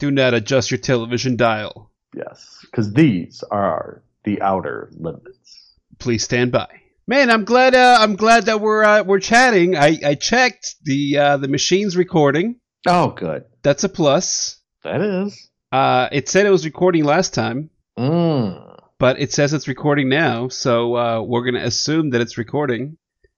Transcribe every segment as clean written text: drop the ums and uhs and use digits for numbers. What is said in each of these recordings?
Do not adjust your television dial. Yes, because these are the outer limits. Please stand by. Man, I'm glad that we're chatting. I checked the machine's recording. Oh, good. That's a plus. That is. It said it was recording last time. But it says it's recording now, so we're going to assume that it's recording.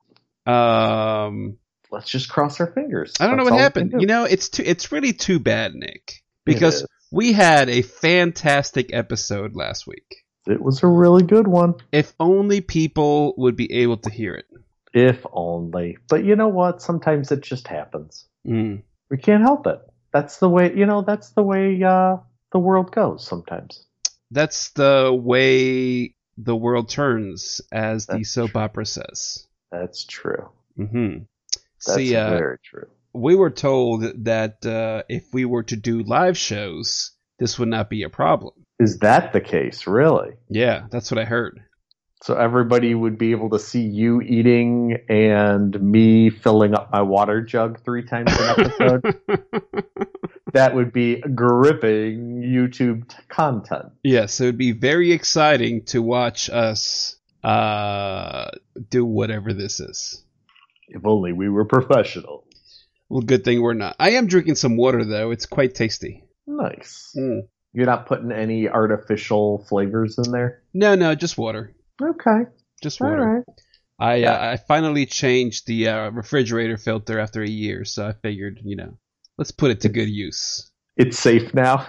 Let's just cross our fingers. I don't know what happened. You know, it's really too bad, Nick, because we had a fantastic episode last week. It was a really good one. If only people would be able to hear it. If only. But you know what? Sometimes it just happens. Mm. We can't help it. That's the way, the world goes sometimes. That's the way the world turns, as the soap opera says. That's true. Mm-hmm. That's very true. We were told that if we were to do live shows, this would not be a problem. Is that the case, really? Yeah, that's what I heard. So everybody would be able to see you eating and me filling up my water jug 3 times an episode? That would be gripping YouTube content. Yes, it would be very exciting to watch us do whatever this is. If only we were professional. Well, good thing we're not. I am drinking some water, though. It's quite tasty. Nice. Mm. You're not putting any artificial flavors in there? No, just water. Okay. Just water. All right. I finally changed the refrigerator filter after a year, so I figured, let's put it to good use. It's safe now.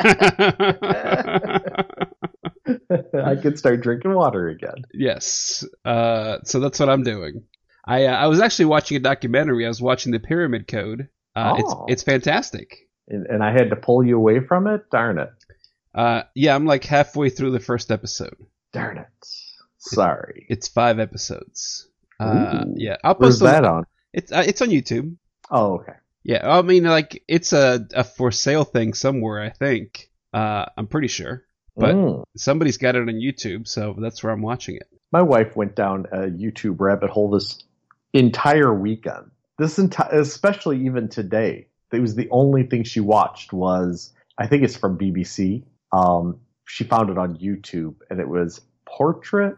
I can start drinking water again. Yes. So that's what I'm doing. I was actually watching a documentary. I was watching The Pyramid Code. It's fantastic. And I had to pull you away from it? Darn it. Yeah, I'm like halfway through the first episode. Darn it. Sorry. It's 5 episodes. Yeah, I'll post Where's that on? It's on YouTube. Oh, okay. Yeah, I mean, like, it's a for sale thing somewhere, I think. I'm pretty sure. But somebody's got it on YouTube, so that's where I'm watching it. My wife went down a YouTube rabbit hole this entire weekend. Especially even today. It was the only thing she watched was, I think it's from BBC. She found it on YouTube, and it was Portrait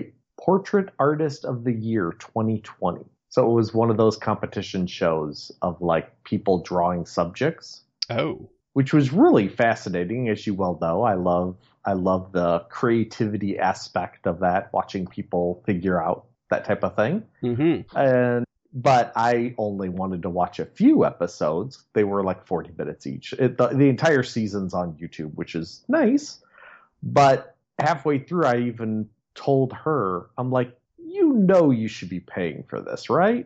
Artist of the Year 2020. So it was one of those competition shows of like people drawing subjects. Oh. Which was really fascinating, as you well know. I love the creativity aspect of that, watching people figure out that type of thing. Mm-hmm. But I only wanted to watch a few episodes. They were like 40 minutes each. The entire season's on YouTube, which is nice. But halfway through, I even told her, I'm like, you should be paying for this, right?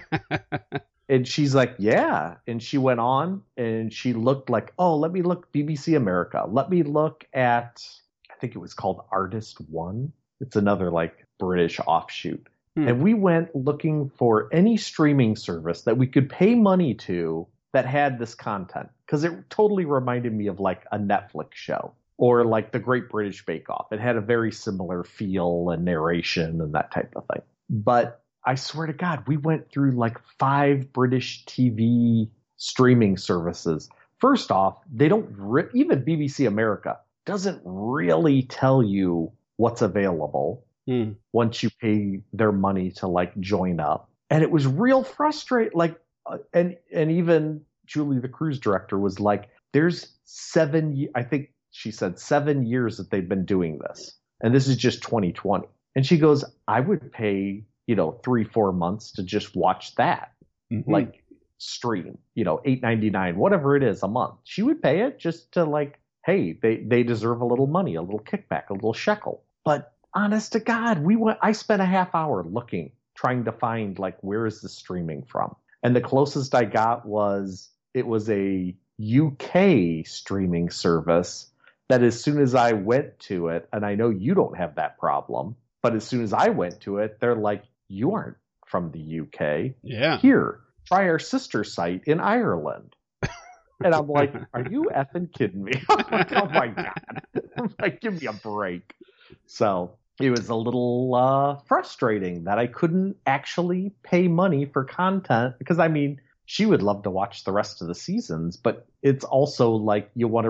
And she's like, yeah. And she went on and she looked like, oh, let me look BBC America. Let me look at, I think it was called Artist One. It's another like British offshoot. And we went looking for any streaming service that we could pay money to that had this content. Because it totally reminded me of like a Netflix show or like the Great British Bake Off. It had a very similar feel and narration and that type of thing. But I swear to God, we went through like 5 British TV streaming services. First off, they don't, even BBC America doesn't really tell you what's available. Once you pay their money to like join up. And it was real frustrating. Like, and even Julie, the cruise director, was like, there's 7, I think she said 7 years that they've been doing this. And this is just 2020. And she goes, I would pay, 3-4 months to just watch that. Mm-hmm. Like stream, $8.99, whatever it is a month. She would pay it just to like, hey, they deserve a little money, a little kickback, a little shekel. But honest to God, I spent a half hour looking, trying to find like, where is this streaming from? And the closest I got was a UK streaming service that as soon as I went to it, and I know you don't have that problem, but as soon as I went to it, they're like, you aren't from the UK. Yeah. Here, try our sister site in Ireland. And I'm like, are you effing kidding me? I'm like, oh my God. I'm like, give me a break. So it was a little frustrating that I couldn't actually pay money for content because, I mean, she would love to watch the rest of the seasons, but it's also like you want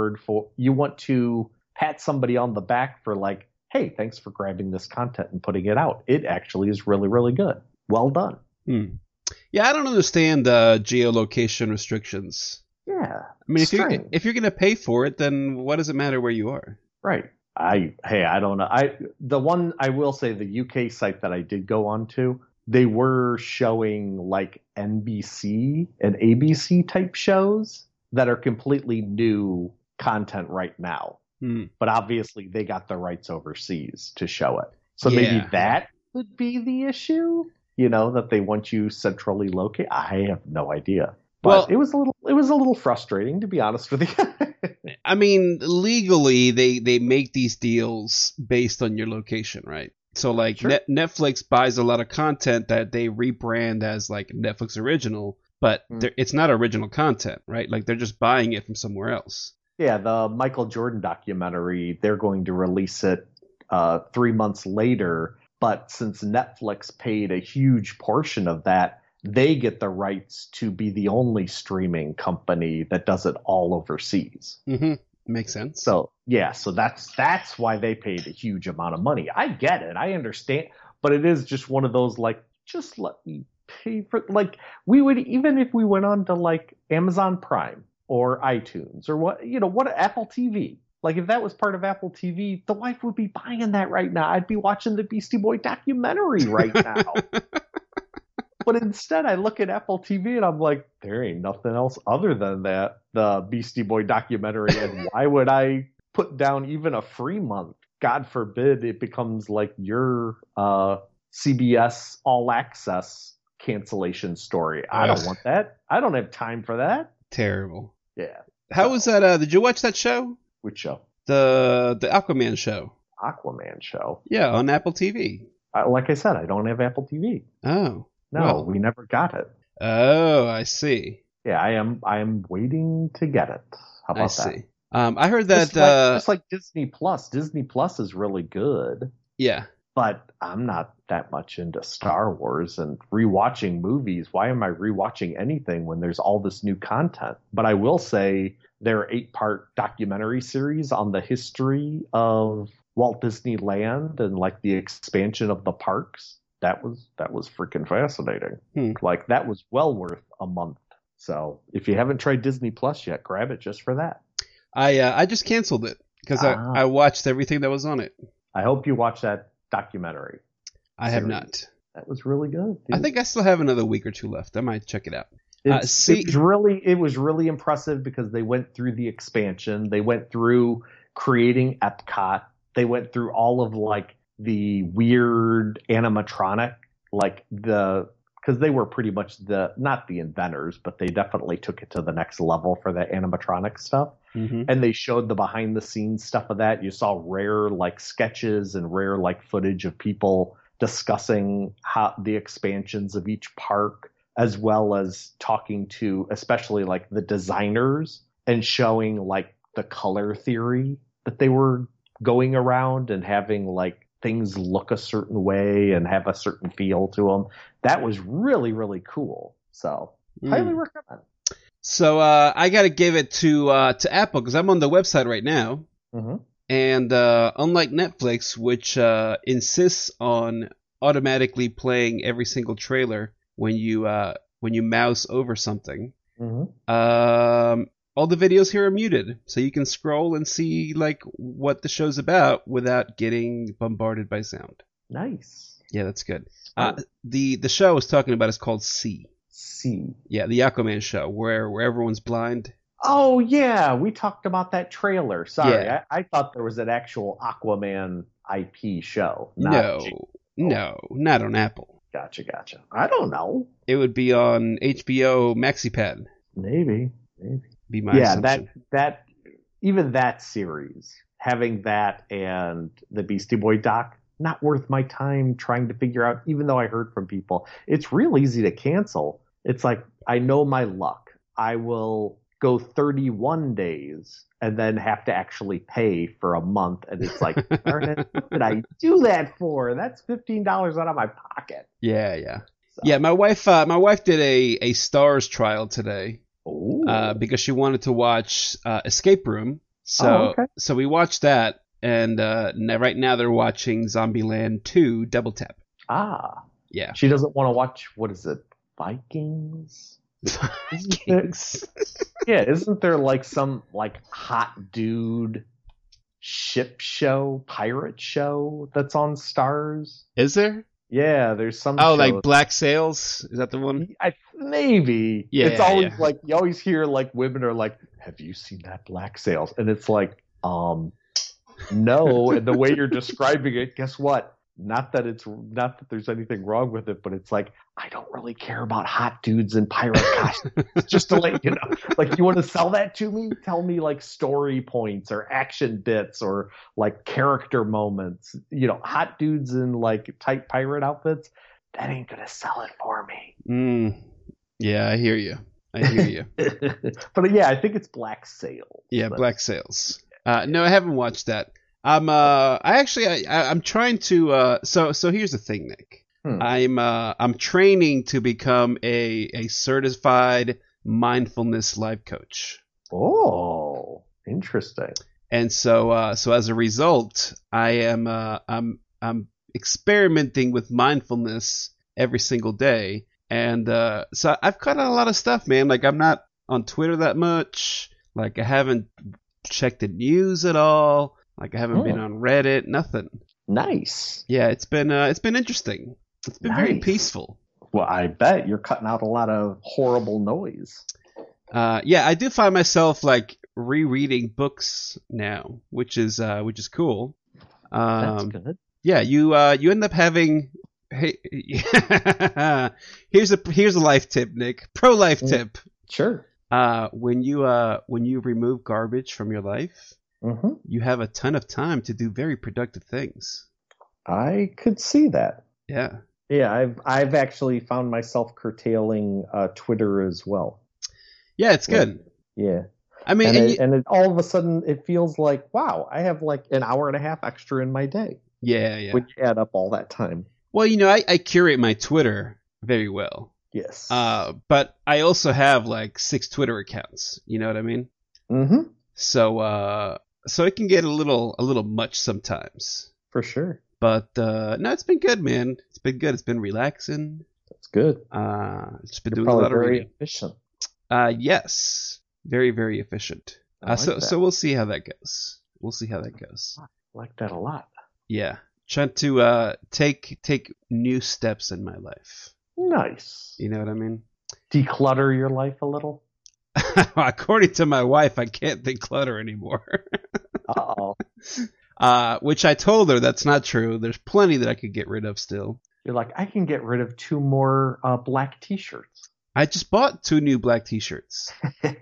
to pat somebody on the back for like, hey, thanks for grabbing this content and putting it out. It actually is really, really good. Well done. Yeah, I don't understand geolocation restrictions. Yeah. I mean, if you're going to pay for it, then what does it matter where you are? Right. I don't know. The one I will say, the UK site that I did go on to, they were showing like NBC and ABC type shows that are completely new content right now. But obviously they got the rights overseas to show it. So maybe that would be the issue, that they want you centrally located. I have no idea. But it was a little frustrating, to be honest with you. I mean, legally they make these deals based on your location, right? So like sure. Netflix buys a lot of content that they rebrand as like Netflix original, but it's not original content, right? Like they're just buying it from somewhere else. Yeah, the Michael Jordan documentary, they're going to release it 3 months later. But since Netflix paid a huge portion of that, they get the rights to be the only streaming company that does it all overseas. Mm-hmm. Makes sense. So that's why they paid a huge amount of money. I get it. I understand. But it is just one of those, like, just let me pay for, like, we would, even if we went on to like Amazon Prime or iTunes or what Apple TV. Like if that was part of Apple TV, the wife would be buying that right now. I'd be watching the Beastie Boy documentary right now. But instead I look at Apple TV and I'm like, there ain't nothing else other than that, the Beastie Boy documentary. And why would I put down even a free month? God forbid it becomes like your CBS All Access cancellation story. I don't want that. I don't have time for that. Terrible. Yeah. How was that? Did you watch that show? Which show? The Aquaman show. Aquaman show? Yeah, on Apple TV. Like I said, I don't have Apple TV. Oh. No, well. We never got it. Oh, I see. Yeah, I am waiting to get it. How about that? I see. I heard that just like Disney Plus. Disney Plus is really good. Yeah. But I'm not that much into Star Wars and rewatching movies. Why am I rewatching anything when there's all this new content? But I will say their 8-part documentary series on the history of Walt Disneyland and like the expansion of the parks. That was freaking fascinating. Like that was well worth a month. So if you haven't tried Disney Plus yet, grab it just for that. I just canceled it because I watched everything that was on it. I hope you watch that documentary. I have not. That was really good. Dude. I think I still have another week or two left. I might check it out. It was really impressive because they went through the expansion. They went through creating Epcot. They went through all of like the weird animatronic, like because they were pretty much not the inventors, but they definitely took it to the next level for the animatronic stuff. Mm-hmm. And they showed the behind the scenes stuff of that. You saw rare like sketches and rare like footage of people discussing how the expansions of each park, as well as talking to especially like the designers and showing like the color theory that they were going around and having like things look a certain way and have a certain feel to them. That was really, really cool. So highly recommend. So I got to give it to Apple because I'm on the website right now. Mm-hmm. And unlike Netflix, which insists on automatically playing every single trailer when you mouse over something, all the videos here are muted, so you can scroll and see like what the show's about without getting bombarded by sound. Nice. Yeah, that's good. The show I was talking about is called C. Yeah, the Aquaman show where everyone's blind. Oh yeah, we talked about that trailer. Sorry, yeah. I thought there was an actual Aquaman IP show. No, not on Apple. Gotcha. I don't know. It would be on HBO MaxiPad. Maybe. Be my assumption. that even that series, having that and the Beastie Boy doc, not worth my time trying to figure out. Even though I heard from people, it's real easy to cancel. It's like, I know my luck. I will go 31 days and then have to actually pay for a month. And it's like, what did I do that for? That's $15 out of my pocket. Yeah. Yeah, my wife did a Stars trial today. Because she wanted to watch Escape Room. So so we watched that, and right now they're watching Zombieland 2 Double Tap. Yeah. She doesn't want to watch, what is it, Vikings? Vikings. Isn't there like some like hot dude ship show, pirate show that's on Stars? Is there? Yeah, there's some. Oh, like Black Sails? Is that the one? Maybe. Yeah. It's always like you always hear like women are like, "Have you seen that Black Sails?" And it's like, no. And the way you're describing it, guess what? Not that there's anything wrong with it, but it's like I don't really care about hot dudes in pirate costumes. Just to let you know, like you want to sell that to me? Tell me like story points or action bits or like character moments. Hot dudes in like tight pirate outfits. That ain't gonna sell it for me. Yeah, I hear you. But yeah, I think it's Black Sails. Yeah, Black Sails. No, I haven't watched that. I'm trying to so here's the thing, Nick. I'm training to become a certified mindfulness life coach. Oh, interesting. And so as a result, I'm experimenting with mindfulness every single day. And so I've cut out a lot of stuff, man. Like I'm not on Twitter that much. Like I haven't checked the news at all. Like I haven't been on Reddit, nothing. Nice. Yeah, it's been interesting. It's been very peaceful. Well, I bet you're cutting out a lot of horrible noise. Yeah, I do find myself like rereading books now, which is cool. That's good. Yeah, you end up having. Hey, here's a life tip, Nick. Pro life tip. Sure. When you remove garbage from your life, you have a ton of time to do very productive things. I could see that. Yeah. Yeah, I've actually found myself curtailing Twitter as well. Yeah, it's good. Yeah. I mean, and it, all of a sudden it feels like, wow, I have like an hour and a half extra in my day. Yeah. When you add up all that time. Well, I curate my Twitter very well. Yes. But I also have like 6 Twitter accounts. You know what I mean? Mm-hmm. So it can get a little much sometimes. For sure. But no, it's been good, man. It's been good. It's been relaxing. That's good. It's been doing a lot of reading. Very efficient. Yes, very, very efficient. So we'll see how that goes. I like that a lot. Yeah, trying to take new steps in my life. Nice. You know what I mean? Declutter your life a little. According to my wife, I can't declutter anymore. Uh-oh. Which I told her that's not true. There's plenty that I could get rid of still. You're like, I can get rid of 2 more black t-shirts. I just bought 2 new black t-shirts.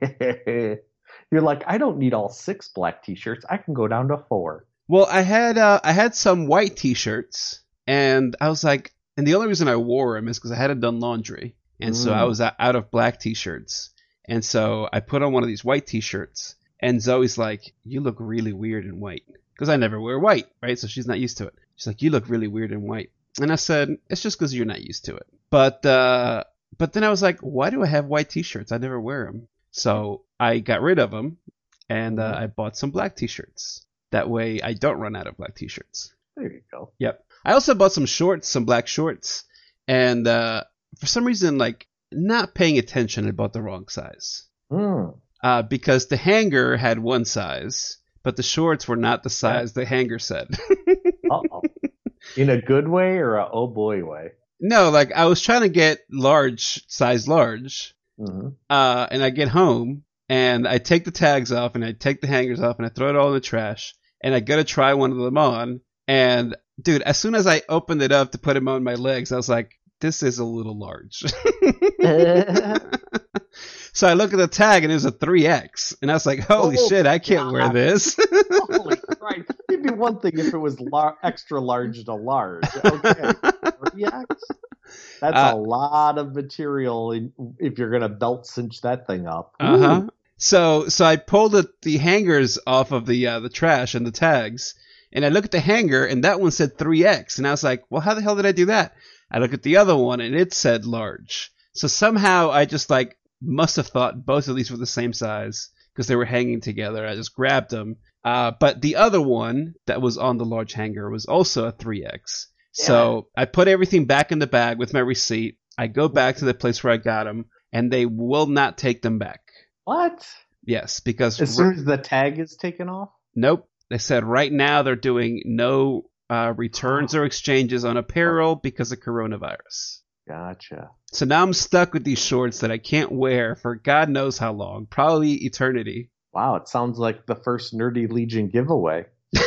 You're like, I don't need all 6 black t-shirts. I can go down to 4. Well, I had some white t-shirts, and I was like, and the only reason I wore them is because I hadn't done laundry, and so I was out of black t-shirts, and so I put on one of these white t-shirts, and Zoe's like, you look really weird in white. Because I never wear white, right? So she's not used to it. She's like, you look really weird in white. And I said, it's just because you're not used to it. But then I was like, why do I have white t-shirts? I never wear them. So I got rid of them, and I bought some black t-shirts. That way I don't run out of black t-shirts. There you go. Yep. I also bought some shorts, some black shorts. And for some reason, like, not paying attention, I bought the wrong size. Because the hanger had one size. But the shorts were not the size the hanger said. Uh-oh. In a good way or a oh boy way? No, like I was trying to get size large. Mm-hmm. And I get home and I take the tags off and I take the hangers off and I throw it all in the trash. And I go to try one of them on. And dude, as soon as I opened it up to put them on my legs, I was like, this is a little large. So I look at the tag and it was a 3X. And I was like, holy shit, I can't wear this. Holy Christ. It'd be one thing if it was extra large to large. Okay. 3X? That's a lot of material if you're going to belt cinch that thing up. Uh-huh. So I pulled the hangers off of the trash and the tags. And I look at the hanger and that one said 3X. And I was like, well, how the hell did I do that? I look at the other one and it said large. So somehow I just like must have thought both of these were the same size because they were hanging together. I just grabbed them. But the other one that was on the large hanger was also a 3X. So I put everything back in the bag with my receipt. I go back to the place where I got them, and they will not take them back. What? Yes, because as soon as the tag is taken off? Nope. They said right now they're doing no returns or exchanges on apparel because of coronavirus. Gotcha. So now I'm stuck with these shorts that I can't wear for God knows how long, probably eternity. Wow, it sounds like the first Nerdy Legion giveaway.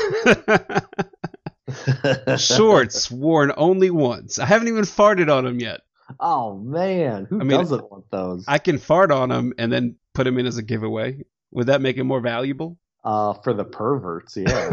Shorts worn only once. I haven't even farted on them yet. Oh man, who doesn't want those? I can fart on them and then put them in as a giveaway. Would that make it more valuable? For the perverts, yeah.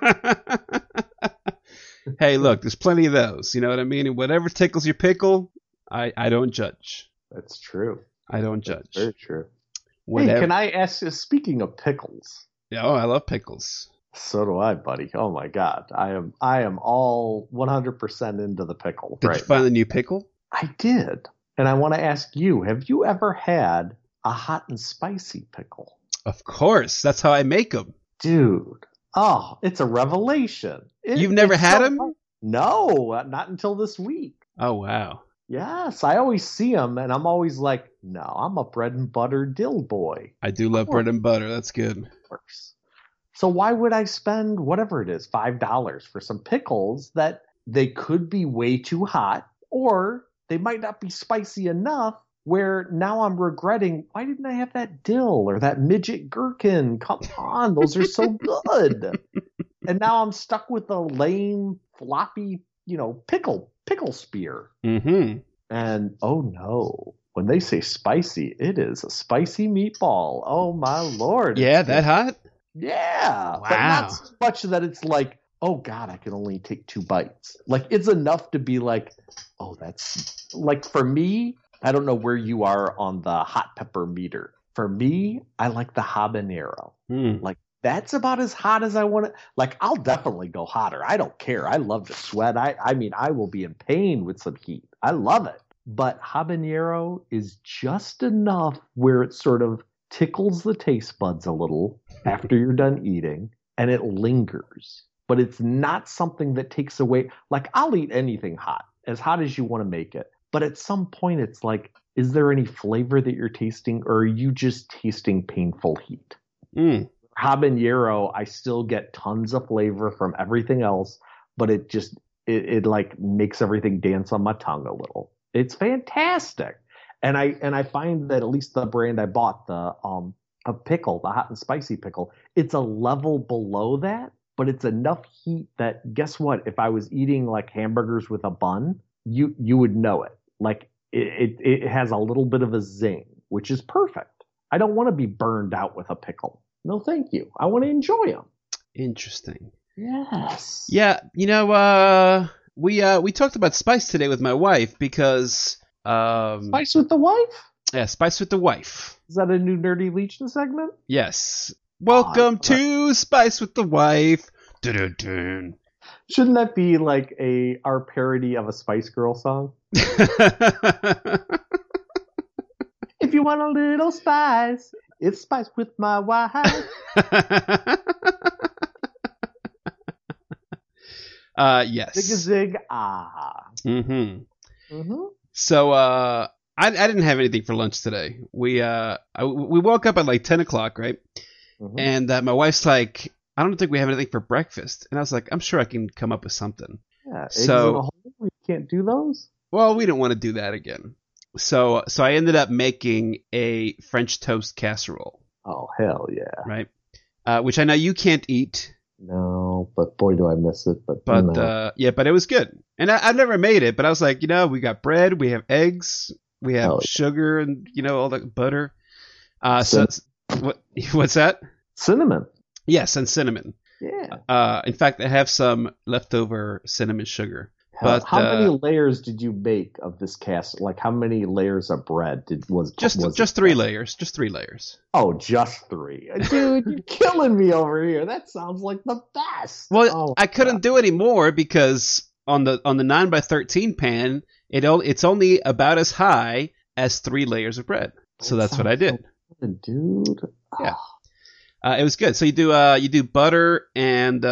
Hey, look, there's plenty of those. You know what I mean? And whatever tickles your pickle, I don't judge. That's true. I don't judge. That's very true. Whatever. Hey, can I ask you, speaking of pickles? Oh, I love pickles. So do I, buddy. Oh my God. I am all 100% into the pickle. Did you find the new pickle? I did. And I want to ask you, have you ever had a hot and spicy pickle? Of course. That's how I make them. Dude. Oh, it's a revelation. You've never had them? No, not until this week. Oh, wow. Yes, I always see them, and I'm always like, no, I'm a bread and butter dill boy. I do love bread and butter. That's good. Of course. So why would I spend whatever it is, $5 for some pickles that they could be way too hot, or they might not be spicy enough where now I'm regretting, why didn't I have that dill or that midget gherkin? Come on, those are so good. And now I'm stuck with a lame, floppy, pickle spear. Mm-hmm. And oh no, when they say spicy, it is a spicy meatball. Oh my Lord. Yeah, that hot? Yeah. Wow. But not so much that it's like, oh God, I can only take 2 bites. Like, it's enough to be like, oh, that's like, for me, I don't know where you are on the hot pepper meter. For me, I like the habanero. Like, that's about as hot as I want it. Like, I'll definitely go hotter. I don't care. I love to sweat. I mean, I will be in pain with some heat. I love it. But habanero is just enough where it sort of tickles the taste buds a little after you're done eating, and it lingers. But it's not something that takes away. Like, I'll eat anything hot as you want to make it. But at some point, it's like, is there any flavor that you're tasting, or are you just tasting painful heat? Habanero, I still get tons of flavor from everything else, but it like makes everything dance on my tongue a little. It's fantastic. And I find that at least the brand I bought, a pickle, the hot and spicy pickle, it's a level below that, but it's enough heat that, guess what? If I was eating like hamburgers with a bun, you would know it. Like, it has a little bit of a zing, which is perfect. I don't want to be burned out with a pickle. No, thank you. I want to enjoy them. Interesting. Yes. Yeah, we talked about spice today with my wife because Spice with the wife? Yeah, Spice with the Wife. Is that a new Nerdy Legion segment? Yes. Welcome to Spice with the Wife. Dun-dun-dun. Shouldn't that be like our parody of a Spice Girl song? If you want a little spice, it's Spice with my wife. Yes. Zig-a-zig, ah. Mm-hmm. Mm-hmm. So, I didn't have anything for lunch today. We woke up at like 10 o'clock, right? Mm-hmm. And my wife's like, I don't think we have anything for breakfast. And I was like, I'm sure I can come up with something. Yeah, eggs in a hole? We can't do those? Well, we don't want to do that again. So I ended up making a French toast casserole. Oh, hell yeah. Right? Which I know you can't eat. No, but boy, do I miss it. But yeah, but it was good. And I've never made it, but I was like, we got bread, we have eggs, we have sugar, and, all the butter. What's that? Cinnamon. Yes, and cinnamon. Yeah. In fact, I have some leftover cinnamon sugar. But how many layers did you make of this cast? Like, how many layers of bread was just 3 layers? Just 3 layers. Oh, just 3, dude! You're killing me over here. That sounds like the best. Well, I couldn't do any more because on the 9x13 pan, it's only about as high as 3 layers of bread. So that's what I did. So good, dude. Yeah. It was good. So you do butter and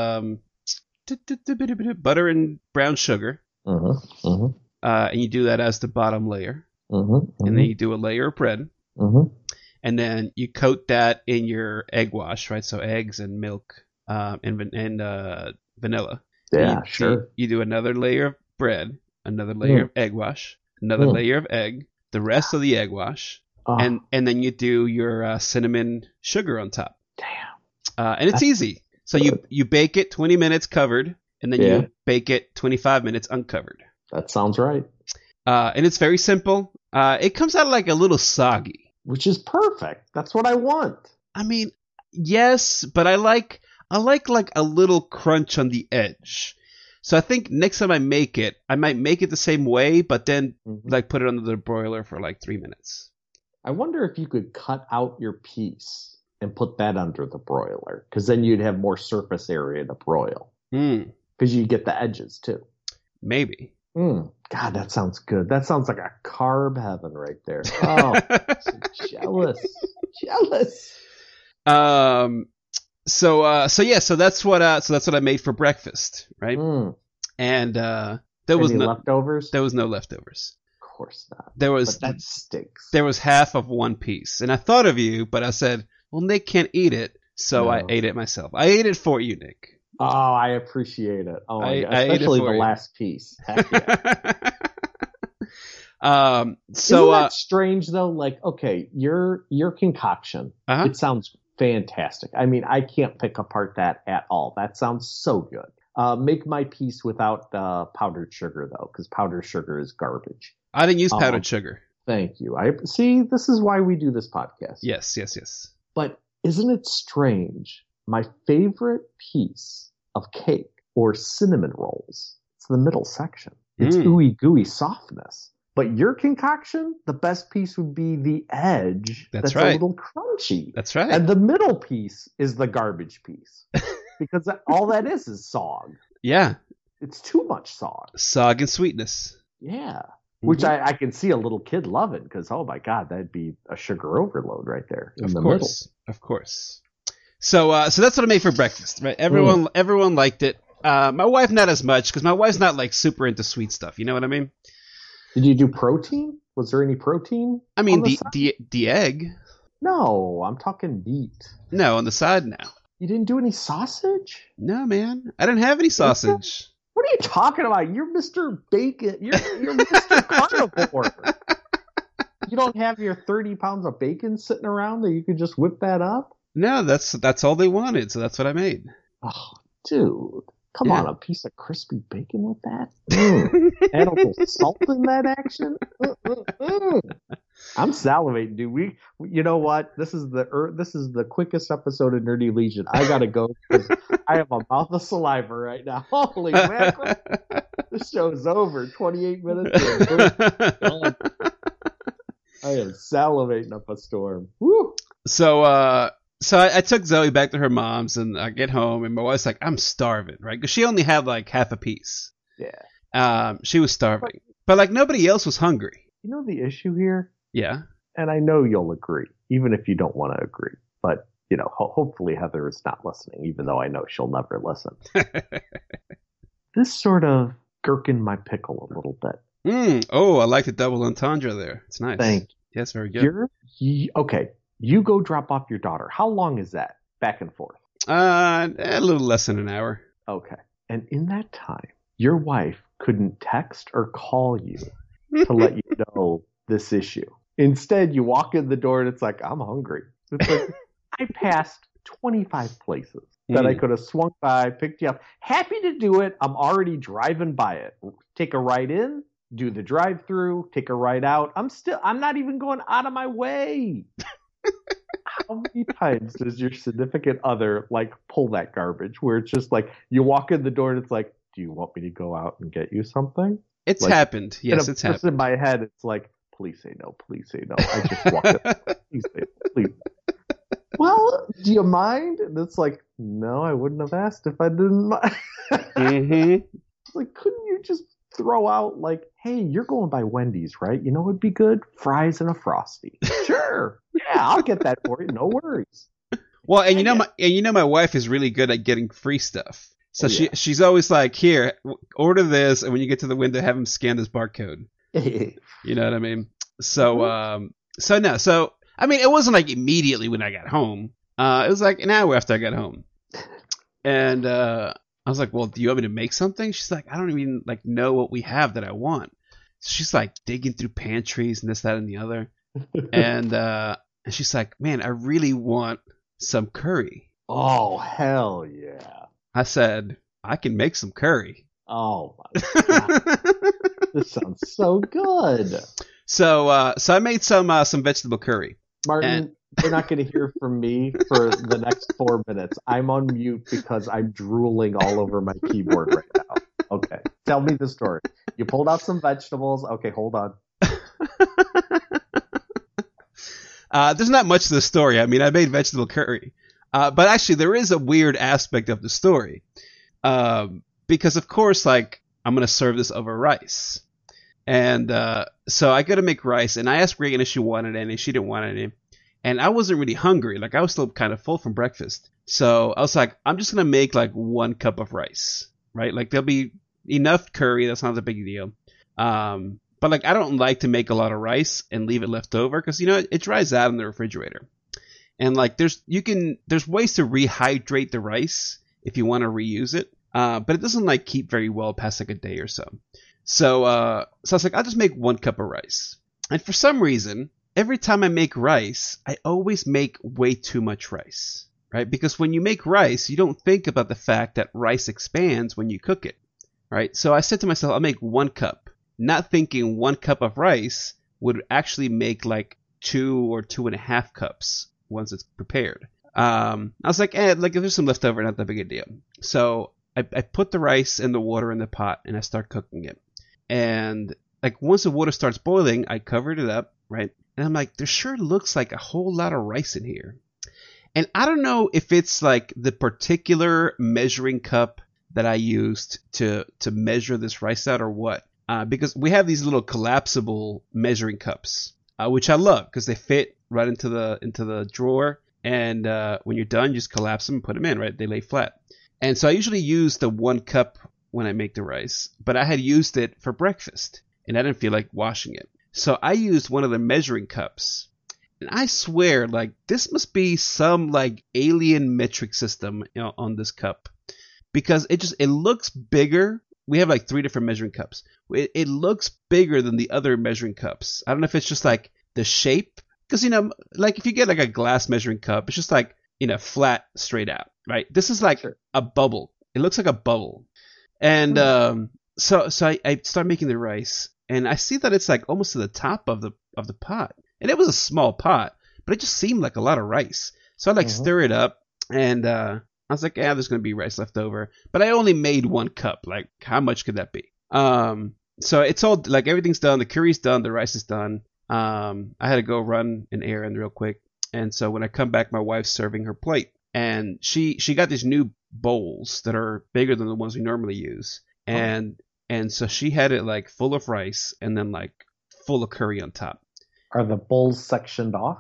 butter and brown sugar. And you do that as the bottom layer. And then you do a layer of bread. And then you coat that in your egg wash, right? So eggs and milk and vanilla. Yeah, sure. You do another layer of bread, another layer of egg wash, another layer of egg, the rest of the egg wash, and then you do your cinnamon sugar on top. Damn. And it's easy. So you bake it 20 minutes covered, and then you bake it 25 minutes uncovered. That sounds right. And it's very simple. It comes out like a little soggy. Which is perfect. That's what I want. I mean, yes, but I like like a little crunch on the edge. So I think next time I make it, I might make it the same way, but then like put it under the broiler for like 3 minutes. I wonder if you could cut out your piece and put that under the broiler, because then you'd have more surface area to broil. Because you get the edges too. Maybe. God, that sounds good. That sounds like a carb heaven right there. Oh, so jealous. So that's what I made for breakfast, right? And there was no leftovers. There was no leftovers. Of course not. But that stinks. There was half of one piece, and I thought of you, but I said, well, Nick can't eat it, so I ate it myself. I ate it for you, Nick. Oh, I appreciate it. Oh, my God. Especially the last piece. Heck yeah. Isn't that strange though? Like, okay, your concoction. It sounds fantastic. I mean, I can't pick apart that at all. That sounds so good. Make my piece without powdered sugar though, because powdered sugar is garbage. I didn't use powdered sugar. Thank you. I see. This is why we do this podcast. Yes. But isn't it strange? My favorite piece of cake or cinnamon rolls, it's the middle section. It's ooey gooey softness. But your concoction, the best piece would be the edge. That's right. A little crunchy. That's right. And the middle piece is the garbage piece. Because all that is sog. Yeah. It's too much sog. Sog and sweetness. Yeah. Which I can see a little kid loving, because, oh my God, that'd be a sugar overload right there in the middle. Of course. So that's what I made for breakfast, right? Everyone liked it. My wife not as much, because my wife's not like super into sweet stuff. You know what I mean? Did you do protein? Was there any protein? I mean, the egg. No, I'm talking meat. No, on the side now. You didn't do any sausage? No, man. I didn't have any sausage. What are you talking about? You're Mr. Bacon. You're Mr. Carnivore. You don't have your 30 pounds of bacon sitting around that you could just whip that up? No, that's all they wanted, so that's what I made. Oh, dude. Come on, a piece of crispy bacon with that? Add a little salt in that action? I'm salivating, dude. You know what? This is the quickest episode of Nerdy Legion. I gotta go because I have a mouth of saliva right now. Holy mackerel! This show's over. 28 minutes in. I am salivating up a storm. Woo! So I took Zoe back to her mom's, and I get home, and my wife's like, I'm starving, right? Because she only had like half a piece. Yeah. She was starving. But like nobody else was hungry. You know the issue here? Yeah. And I know you'll agree, even if you don't want to agree. But, you know, hopefully Heather is not listening, even though I know she'll never listen. This sort of gherkin my pickle a little bit. Oh, I like the double entendre there. It's nice. Thank you. Yes, very good. Okay. You go drop off your daughter. How long is that? Back and forth? A little less than an hour. Okay. And in that time, your wife couldn't text or call you to let you know this issue. Instead, you walk in the door and it's like, I'm hungry. It's like, I passed 25 places that I could have swung by, picked you up. Happy to do it. I'm already driving by it. Take a ride in, do the drive-through, take a ride out. I'm not even going out of my way. How many times does your significant other like pull that garbage where it's just like you walk in the door and it's like, do you want me to go out and get you something? It's like, happened. Yes, it's happened. In my head, it's like, please say no, please say no. I just walked in. Please say no, please. Well, do you mind? And it's like, no, I wouldn't have asked if I didn't mind. like, couldn't you just throw out like, hey, you're going by Wendy's, right? You know what'd be good? Fries and a Frosty. Sure. Yeah, I'll get that for you. No worries. Well, and my wife is really good at getting free stuff. So she's always like, here, order this, and when you get to the window, have him scan this barcode. You know what I mean? So I mean, it wasn't like immediately when I got home. It was like an hour after I got home, and I was like, well, do you want me to make something? She's like, I don't even like know what we have that I want. So she's like digging through pantries and this, that, and the other, and she's like, man, I really want some curry. Oh, hell yeah. I said, I can make some curry. Oh my God. This sounds so good. So I made some vegetable curry. Martin, you're not going to hear from me for the next 4 minutes. I'm on mute because I'm drooling all over my keyboard right now. Okay. Tell me the story. You pulled out some vegetables. Okay, hold on. There's not much to the story. I mean, I made vegetable curry. But actually, there is a weird aspect of the story. Because, of course, like, I'm going to serve this over rice. And so I got to make rice. And I asked Reagan if she wanted any. She didn't want any. And I wasn't really hungry. Like, I was still kind of full from breakfast. So I was like, I'm just going to make, like, 1 cup of rice. Right? Like, there'll be enough curry. That's not a big deal. But, like, I don't like to make a lot of rice and leave it left over. Because, you know, it dries out in the refrigerator. And, like, there's ways to rehydrate the rice if you want to reuse it. But it doesn't, like, keep very well past, like, a day or so. So I was like, I'll just make 1 cup of rice. And for some reason, every time I make rice, I always make way too much rice, right? Because when you make rice, you don't think about the fact that rice expands when you cook it, right? So I said to myself, I'll make 1 cup, not thinking 1 cup of rice would actually make like 2 or 2.5 cups once it's prepared. I was like, like if there's some leftover, not that big a deal. So I put the rice and the water in the pot and I start cooking it. And like once the water starts boiling, I covered it up, right? And I'm like, there sure looks like a whole lot of rice in here. And I don't know if it's like the particular measuring cup that I used to measure this rice out or what. Because we have these little collapsible measuring cups, which I love because they fit right into the drawer. And when you're done, you just collapse them and put them in, right? They lay flat. And so I usually use the 1 cup when I make the rice, but I had used it for breakfast and I didn't feel like washing it. So I used one of the measuring cups, and I swear, like, this must be some like alien metric system, you know, on this cup, because it looks bigger. We have like 3 different measuring cups. It looks bigger than the other measuring cups. I don't know if it's just like the shape, because, you know, like if you get like a glass measuring cup, it's just like, you know, flat, straight out, right? This is like a bubble. It looks like a bubble. And so I start making the rice, and I see that it's like almost to the top of the pot. And it was a small pot, but it just seemed like a lot of rice. So I like stir it up, and I was like, yeah, there's going to be rice left over. But I only made 1 cup. Like, how much could that be? So it's all, like, everything's done. The curry's done. The rice is done. I had to go run an errand real quick. And so when I come back, my wife's serving her plate. And she got these new bowls that are bigger than the ones we normally use. And so she had it, like, full of rice and then, like, full of curry on top. Are the bowls sectioned off?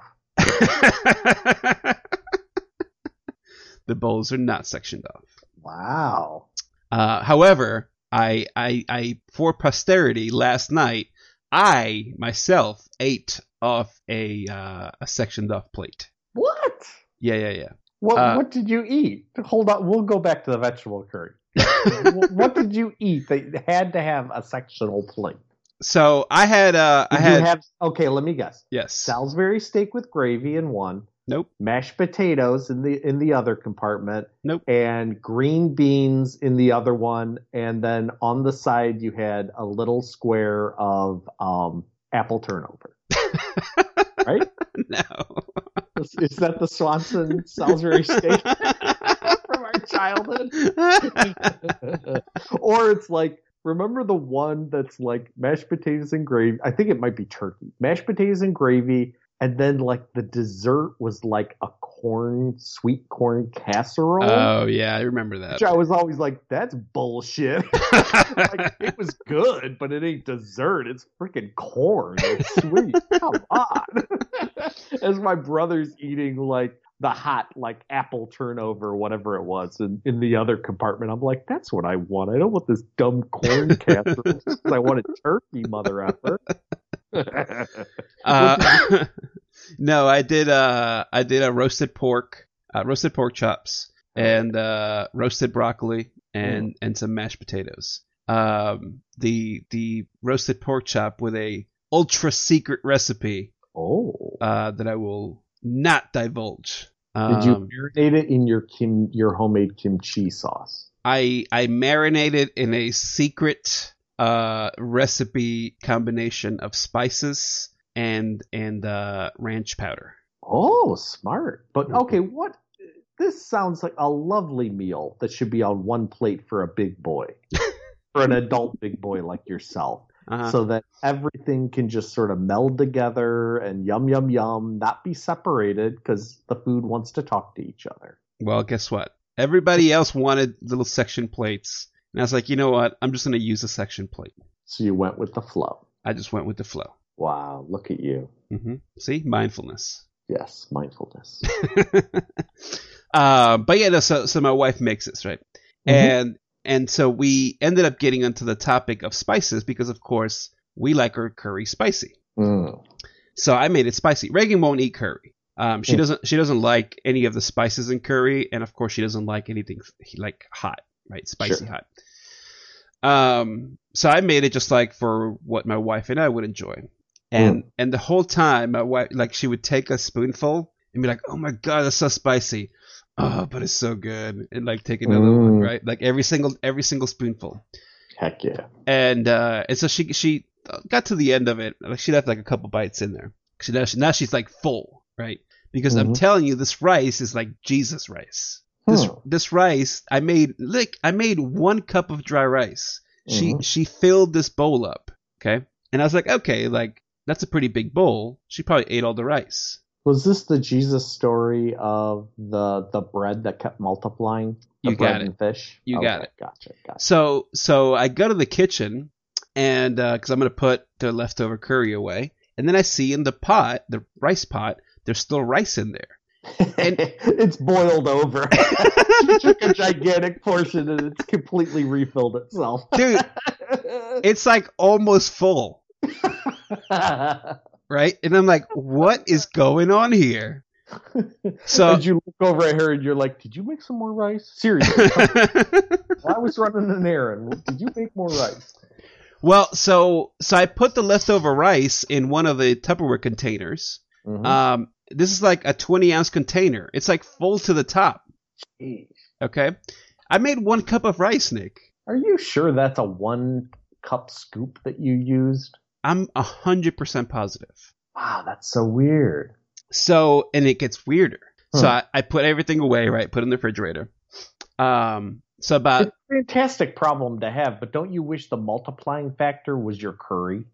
The bowls are not sectioned off. Wow. However, I for posterity last night, I myself ate off a sectioned off plate. What? Yeah. What did you eat? Hold on, we'll go back to the vegetable curry. What did you eat that had to have a sectional plate? So I had okay, let me guess. Yes. Salisbury steak with gravy in one. Nope. Mashed potatoes in the other compartment. Nope. And green beans in the other one, and then on the side you had a little square of apple turnover. Right? No. Is that the Swanson Salisbury steak from our childhood? Or it's like, remember the one that's like mashed potatoes and gravy? I think it might be turkey. Mashed potatoes and gravy, and then like the dessert was like a sweet corn casserole. Oh yeah, I remember that. Which I was always like, that's bullshit. Like, it was good, but it ain't dessert. It's freaking corn. It's sweet. Come on. As my brother's eating like the hot like apple turnover, whatever it was, in the other compartment, I'm like, that's what I want. I don't want this dumb corn casserole just because I want a turkey, mother effer. No, I did a roasted pork chops, and roasted broccoli and some mashed potatoes. The roasted pork chop with a ultra secret recipe. That I will not divulge. Did you marinate it in your homemade kimchi sauce? I marinated in a secret recipe combination of spices and ranch powder. Oh, smart. But okay, this sounds like a lovely meal that should be on one plate for a big boy, for an adult big boy like yourself. So that everything can just sort of meld together and yum, yum, yum, not be separated because the food wants to talk to each other. Well, guess what? Everybody else wanted little section plates. And I was like, you know what? I'm just going to use a section plate. So you went with the flow. I just went with the flow. Wow, look at you. Mm-hmm. See? Mindfulness. Yes, mindfulness. But yeah, so my wife makes this, right? Mm-hmm. And so we ended up getting onto the topic of spices because, of course, we like our curry spicy. So I made it spicy. Reagan won't eat curry. She doesn't like any of the spices in curry, and of course she doesn't like anything like hot, right? Spicy hot. So I made it just like for what my wife and I would enjoy. And the whole time my wife, like, she would take a spoonful and be like, "Oh my god, that's so spicy." Oh, but it's so good. And like take another one, right? Like every single spoonful. Heck yeah. And so she got to the end of it. Like, she left like a couple bites in there. Now she's like full, right? Because I'm telling you, this rice is like Jesus rice. This rice, I made 1 cup of dry rice. She filled this bowl up, okay? And I was like, okay, like that's a pretty big bowl. She probably ate all the rice. Was this the Jesus story of the bread that kept multiplying? You got it. And fish? You got it. Gotcha. So I go to the kitchen, and because I'm going to put the leftover curry away. And then I see in the pot, the rice pot, there's still rice in there. And it's boiled over. You took a gigantic portion and it's completely refilled itself. Dude, it's like almost full. Right? And I'm like, what is going on here? So did you look over at her and you're like, did you make some more rice? Seriously. I was running an errand. Did you make more rice? Well, so I put the leftover rice in one of the Tupperware containers. This is like a 20-ounce container. It's like full to the top. Jeez. Okay? I made 1 cup of rice, Nick. Are you sure that's a 1 cup scoop that you used? I'm 100% positive. Wow, that's so weird. So, and it gets weirder. So I put everything away, right? Put it in the refrigerator. So about... It's a fantastic problem to have, but don't you wish the multiplying factor was your curry?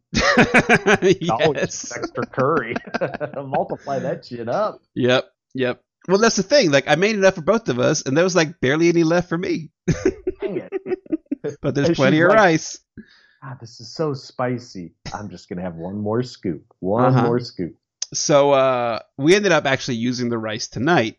Yes. Extra curry. Multiply that shit up. Yep. Well, that's the thing. Like, I made enough for both of us, and there was like barely any left for me. Dang it. But there's plenty of rice. God, this is so spicy. I'm just going to have one more scoop. One more scoop. So we ended up actually using the rice tonight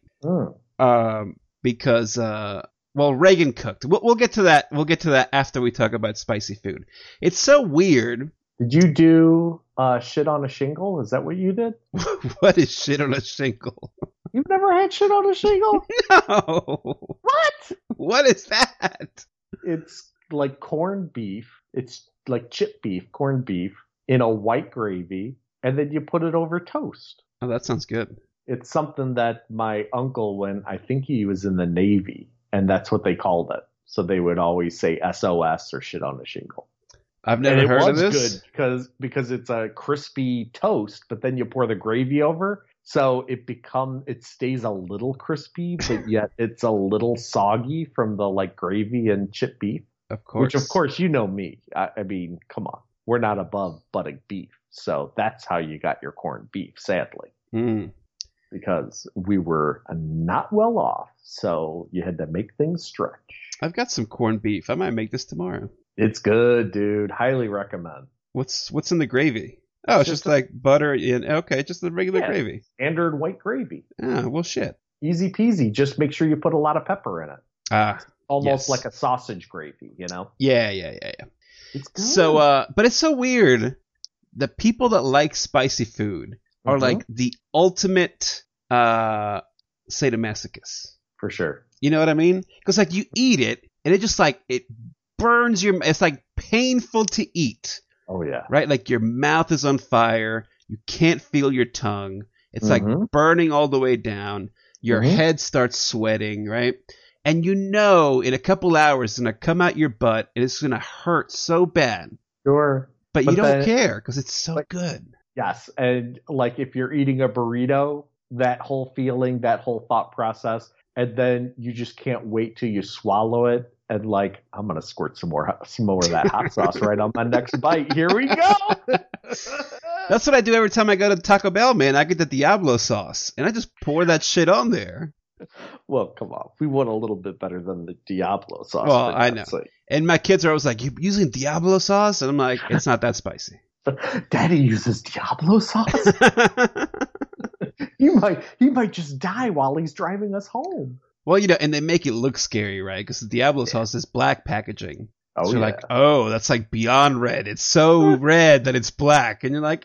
because, well, Reagan cooked. We'll get to that. We'll get to that after we talk about spicy food. It's so weird. Did you do shit on a shingle? Is that what you did? What is shit on a shingle? You've never had shit on a shingle? No. What? What is that? It's like corned beef. It's like chip beef, corned beef in a white gravy, and then you put it over toast. Oh, that sounds good. It's something that my uncle, when I think he was in the Navy, and that's what they called it. So they would always say SOS or shit on a shingle. I've never heard of this. It was good because it's a crispy toast, but then you pour the gravy over, so it stays a little crispy, but yet it's a little soggy from the like gravy and chip beef. Of course. Which, of course, you know me. I mean, come on. We're not above butting beef. So that's how you got your corned beef, sadly. because we were not well off, so you had to make things stretch. I've got some corned beef. I might make this tomorrow. It's good, dude. Highly recommend. What's in the gravy? Oh, it's just like butter and okay, just the regular gravy. Standard white gravy. Ah, well, shit. Easy peasy. Just make sure you put a lot of pepper in it. Almost yes. like a sausage gravy, you know? Yeah. It's good. So, but it's so weird. The people that like spicy food are like the ultimate sadomasochists. For sure. You know what I mean? Because like you eat it and it just like it burns your. It's like painful to eat. Oh yeah. Right? Like your mouth is on fire. You can't feel your tongue. It's like burning all the way down. Your head starts sweating, right? And you know in a couple hours it's going to come out your butt and it's going to hurt so bad. Sure. But you don't care because it's so good. Yes. And like if you're eating a burrito, that whole feeling, that whole thought process, and then you just can't wait till you swallow it. And like, I'm going to squirt some more of that hot sauce right on my next bite. Here we go. That's what I do every time I go to Taco Bell, man. I get the Diablo sauce and I just pour that shit on there. Well, come on. We want a little bit better than the Diablo sauce. Well, I know. And my kids are always like, "You using Diablo sauce?" And I'm like, "It's not that spicy." Daddy uses Diablo sauce? He might just die while he's driving us home. Well, you know, and they make it look scary, right? Because the Diablo sauce is black packaging. Oh, so you're like, oh, that's like beyond red. It's so red that it's black. And you're like,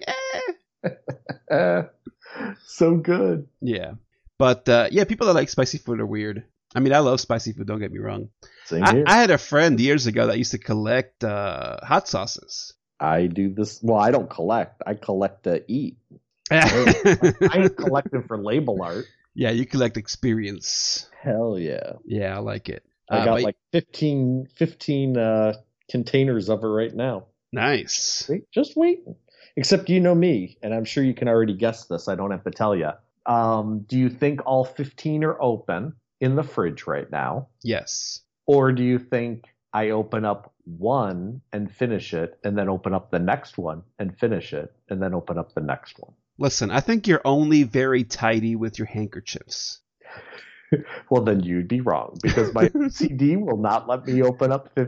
So good. Yeah. But, yeah, people that like spicy food are weird. I mean, I love spicy food, don't get me wrong. Same here. I had a friend years ago that used to collect hot sauces. I do this. Well, I don't collect. I collect to eat. I ain't collecting for label art. Yeah, you collect experience. Hell yeah. Yeah, I like it. I got like 15 containers of it right now. Nice. Just waiting. Except you know me, and I'm sure you can already guess this. I don't have to tell you. Do you think all 15 are open in the fridge right now? Yes. Or do you think I open up one and finish it, and then open up the next one and finish it, and then open up the next one? Listen, I think you're only very tidy with your handkerchiefs. Well, then you'd be wrong, because my CD will not let me open up 15.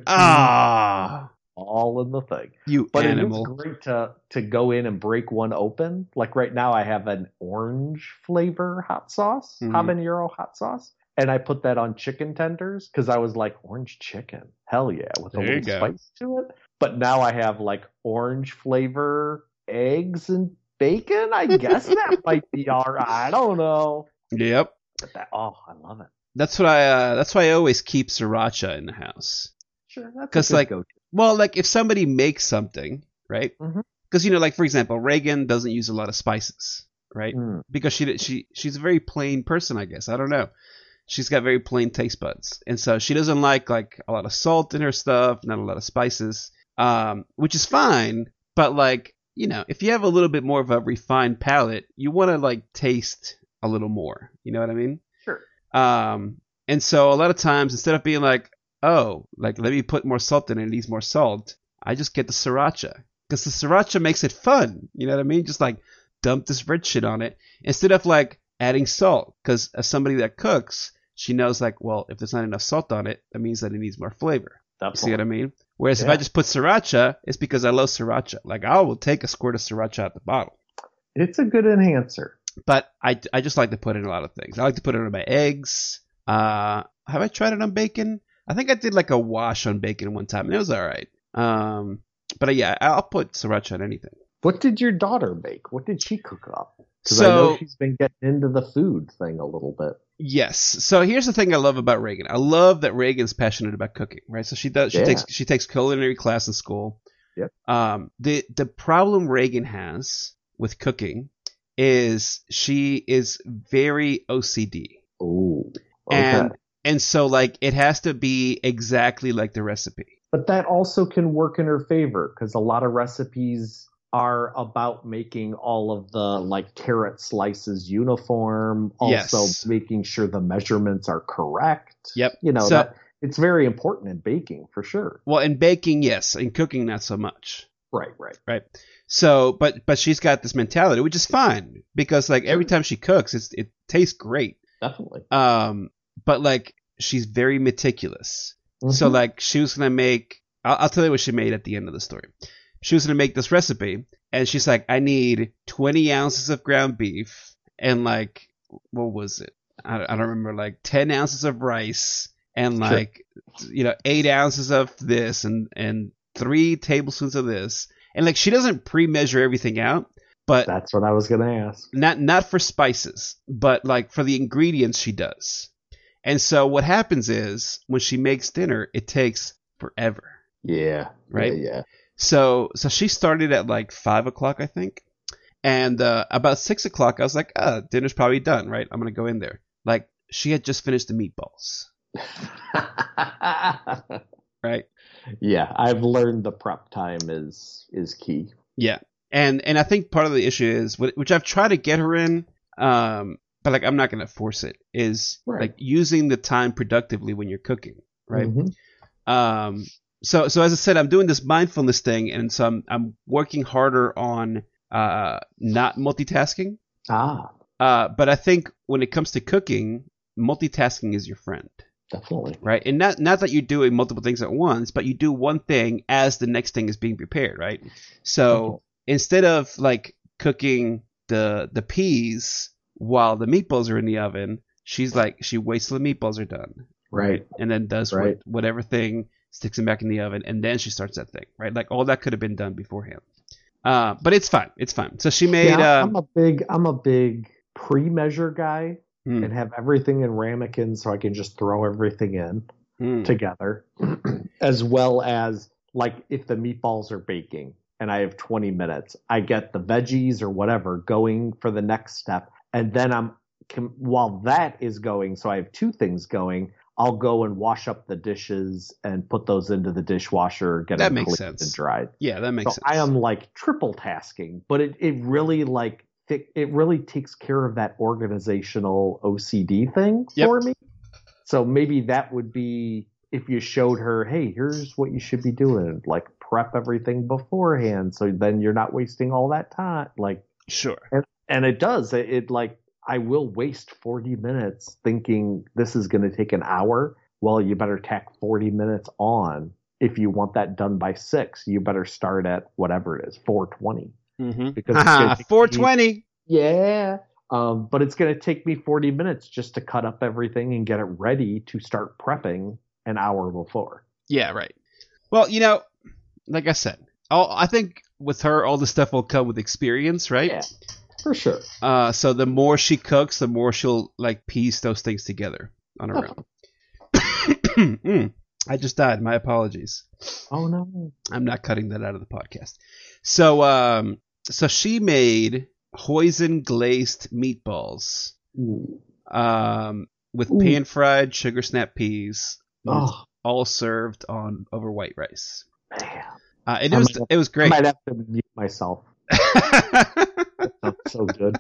All in the thing. But animal. It is great to go in and break one open. Like right now I have an orange flavor hot sauce, habanero hot sauce. And I put that on chicken tenders because I was like, orange chicken. Hell yeah, with a little spice to it. But now I have like orange flavor eggs and bacon. I guess that might be all right. I don't know. Yep. But I love it. That's why I always keep sriracha in the house. Sure, that's a good go-to. Well, like if somebody makes something, right? Because you know, like for example, Reagan doesn't use a lot of spices, right? Because she's a very plain person, I guess. I don't know. She's got very plain taste buds, and so she doesn't like a lot of salt in her stuff, not a lot of spices, which is fine. But like you know, if you have a little bit more of a refined palate, you want to like taste a little more. You know what I mean? Sure. And so a lot of times instead of being like, oh, like let me put more salt in it, it needs more salt, I just get the sriracha because the sriracha makes it fun. You know what I mean? Just like dump this red shit on it instead of like adding salt. Because as somebody that cooks, she knows like, well, if there's not enough salt on it, that means that it needs more flavor. You see what I mean? Whereas if I just put sriracha, it's because I love sriracha. Like I will take a squirt of sriracha out the bottle. It's a good enhancer. But I just like to put it in a lot of things. I like to put it on my eggs. Have I tried it on bacon? I think I did like a wash on bacon one time, and it was all right. But yeah, I'll put sriracha on anything. What did your daughter make? What did she cook up? Because I know she's been getting into the food thing a little bit. Yes. So here's the thing I love about Reagan. I love that Reagan's passionate about cooking, right? So she takes culinary class in school. Yep. The problem Reagan has with cooking is she is very OCD. Oh. Okay. And so like it has to be exactly like the recipe. But that also can work in her favor because a lot of recipes are about making all of the like carrot slices uniform, also making sure the measurements are correct. Yep. You know, it's very important in baking for sure. Well, in baking, yes. In cooking, not so much. Right. So, but she's got this mentality, which is fine because like every time she cooks, it tastes great. Definitely. But like she's very meticulous. So like she was gonna make. I'll tell you what she made at the end of the story. She was gonna make this recipe, and she's like, I need 20 ounces of ground beef and like what was it? I don't remember. Like 10 ounces of rice and like 8 ounces of this and 3 tablespoons of this. And like she doesn't pre-measure everything out, but that's what I was gonna ask. Not for spices, but like for the ingredients she does. And so what happens is when she makes dinner, it takes forever. Yeah. Right. Yeah. So she started at like 5 o'clock, I think, and about 6 o'clock, I was like, dinner's probably done, right? I'm gonna go in there. Like she had just finished the meatballs. Right. Yeah, I've learned the prep time is key. Yeah, and I think part of the issue is, which I've tried to get her in, but like I'm not gonna force it, is like using the time productively when you're cooking, right? So as I said, I'm doing this mindfulness thing, and so I'm working harder on not multitasking. But I think when it comes to cooking, multitasking is your friend. Definitely. Right. And not that you're doing multiple things at once, but you do one thing as the next thing is being prepared. Right. So instead of like cooking the peas while the meatballs are in the oven, she waits till the meatballs are done. Right. And then does whatever thing, sticks them back in the oven, and then she starts that thing. Right. Like all that could have been done beforehand. But it's fine. It's fine. So she made. I'm a big pre-measure guy. And have everything in ramekins so I can just throw everything in together. As well as, like, if the meatballs are baking and I have 20 minutes, I get the veggies or whatever going for the next step. And then while that is going, so I have 2 things going, I'll go and wash up the dishes and put those into the dishwasher, get them cleaned and dried. Yeah, that makes sense. I am, like, triple tasking, but it really, like, it really takes care of that organizational OCD thing for me. So maybe that would be if you showed her, hey, here's what you should be doing, like prep everything beforehand, so then you're not wasting all that time. Like, sure. And it does. It like I will waste 40 minutes thinking this is going to take an hour. Well, you better tack 40 minutes on. If you want that done by 6, you better start at whatever it is, 4:20. Because 4:20. Yeah. But it's going to take me 40 minutes just to cut up everything and get it ready to start prepping an hour before. Yeah, right. Well, like I said, I think with her, all the stuff will come with experience, right? Yeah, for sure. So the more she cooks, the more she'll like piece those things together on her own. I just died. My apologies. Oh no. I'm not cutting that out of the podcast. So she made hoisin glazed meatballs with pan-fried sugar snap peas, all served over white rice. Man. It was great. I might have to mute myself. That sounds so good.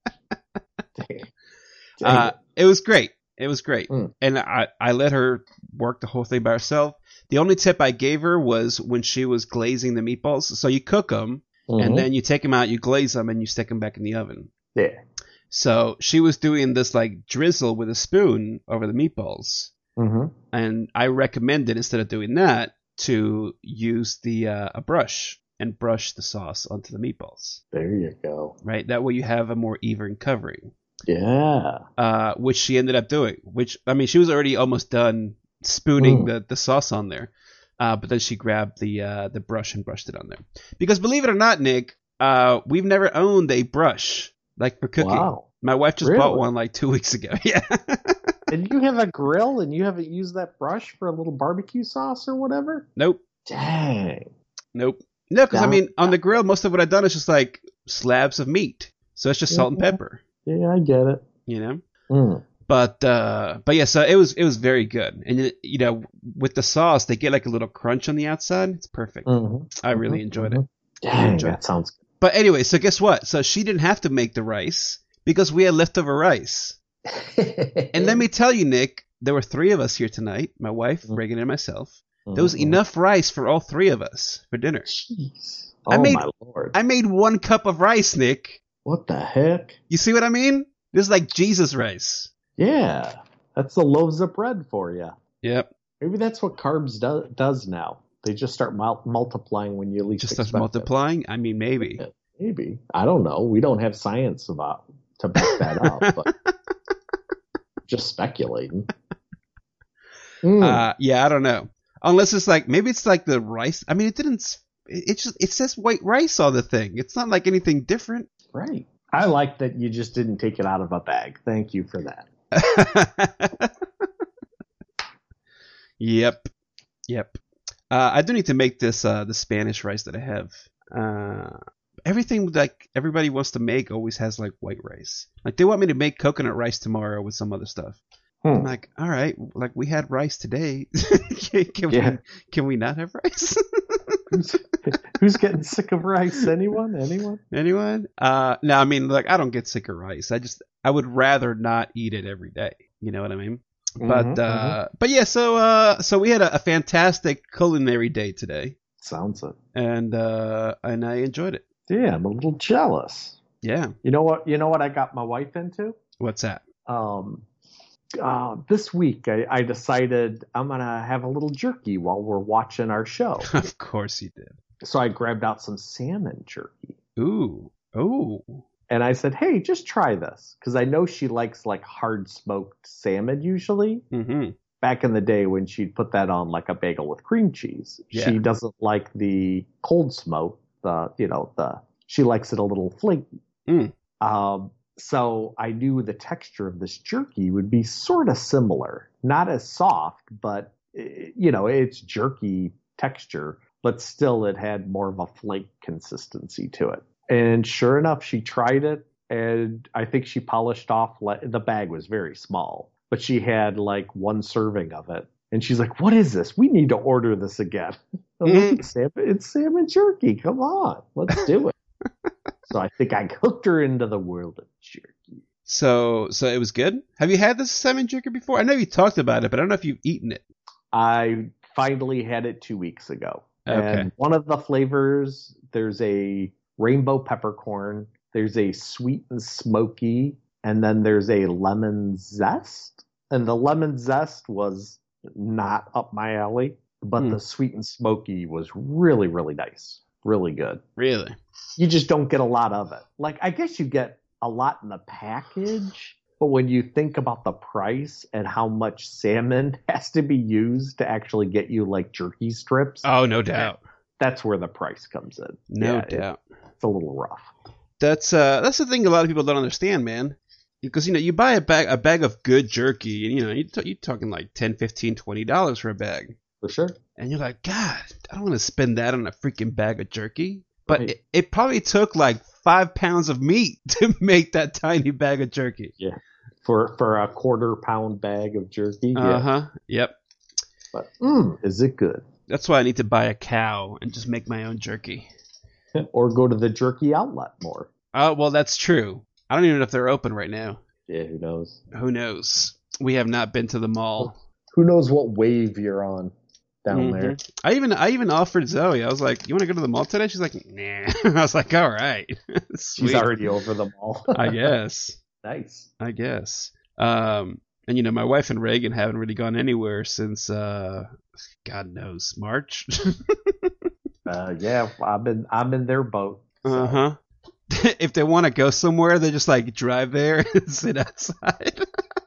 Dang. It was great. It was great. And I let her work the whole thing by herself. The only tip I gave her was when she was glazing the meatballs. So you cook them, and then you take them out, you glaze them, and you stick them back in the oven. Yeah. So she was doing this like drizzle with a spoon over the meatballs. And I recommended, instead of doing that, to use a brush and brush the sauce onto the meatballs. There you go. Right? That way you have a more even covering. Yeah. Which she ended up doing. Which, I mean, she was already almost done spooning the sauce on there. But then she grabbed the brush and brushed it on there. Because believe it or not, Nick, we've never owned a brush like for cooking. Wow. My wife just bought one like 2 weeks ago. Yeah. And you have a grill and you haven't used that brush for a little barbecue sauce or whatever? Nope. Dang. Nope. No, because I mean, on the grill, most of what I've done is just like slabs of meat. So it's just salt and pepper. Yeah, I get it. You know? But yeah, so it was very good. And with the sauce, they get like a little crunch on the outside. It's perfect. I really enjoyed it. Dang, that sounds good. But anyway, so guess what? So she didn't have to make the rice because we had leftover rice. And let me tell you, Nick, there were 3 of us here tonight. My wife, Reagan, and myself. There was enough rice for all 3 of us for dinner. Jeez. Oh my lord! I made 1 cup of rice, Nick. What the heck? You see what I mean? This is like Jesus rice. Yeah, that's the loaves of bread for you. Yep. Maybe that's what carbs does now. They just start multiplying when you least just expect starts multiplying. I mean, maybe. Yeah, maybe. I don't know. We don't have science to back that up, but just speculating. Yeah, I don't know. Unless it's like maybe it's like the rice. I mean, it says white rice on the thing. It's not like anything different. Right. I like that you just didn't take it out of a bag. Thank you for that. Yep. I do need to make this the Spanish rice that I have. Everything like everybody wants to make always has like white rice. Like they want me to make coconut rice tomorrow with some other stuff. I'm like, all right, like we had rice today. Can we not have rice? Who's getting sick of rice? Anyone? No, I mean, like I don't get sick of rice. I would rather not eat it every day. You know what I mean? But yeah, so we had a fantastic culinary day today. Sounds it. And I enjoyed it. Yeah, I'm a little jealous. Yeah. You know what I got my wife into? What's that? This week I decided I'm gonna have a little jerky while we're watching our show. Of course you did. So I grabbed out some salmon jerky. Ooh. And I said, hey, just try this. Because I know she likes like hard smoked salmon usually. Mm-hmm. Back in the day when she'd put that on like a bagel with cream cheese. Yeah. She doesn't like the cold smoke. She likes it a little flaky. So I knew the texture of this jerky would be sort of similar. Not as soft, but it's jerky texture. But still it had more of a flake consistency to it. And sure enough, she tried it, and I think she polished off. The bag was very small, but she had like 1 serving of it. And she's like, what is this? We need to order this again. It's salmon jerky. Come on, let's do it. So I think I hooked her into the world of jerky. So it was good? Have you had this salmon jerky before? I know you talked about it, but I don't know if you've eaten it. I finally had it 2 weeks ago. Okay. And one of the flavors, there's a rainbow peppercorn, there's a sweet and smoky, and then there's a lemon zest. And the lemon zest was not up my alley, but the sweet and smoky was really, really nice. Really good. Really? You just don't get a lot of it. Like, I guess you get a lot in the package, but when you think about the price and how much salmon has to be used to actually get you like jerky strips. Oh, no doubt. That's where the price comes in. No doubt. It's a little rough. That's the thing a lot of people don't understand, man. Because, you buy a bag of good jerky, and, you're talking like $10, $15, $20 for a bag. For sure. And you're like, God, I don't want to spend that on a freaking bag of jerky. But Right. it probably took like 5 pounds of meat to make that tiny bag of jerky. Yeah. For a 1/4 pound bag of jerky. Uh-huh. Yep. But is it good? That's why I need to buy a cow and just make my own jerky. Or go to the jerky outlet more. Oh, well, that's true. I don't even know if they're open right now. Yeah, who knows? Who knows? We have not been to the mall. Who knows what wave you're on down there? I even offered Zoe. I was like, "You want to go to the mall today?" She's like, "Nah." I was like, "All right." She's already over the mall. I guess. Nice. I guess. And my wife and Reagan haven't really gone anywhere since God knows, March. Yeah, I'm in their boat. So. Uh-huh. If they want to go somewhere, they just like drive there and sit outside.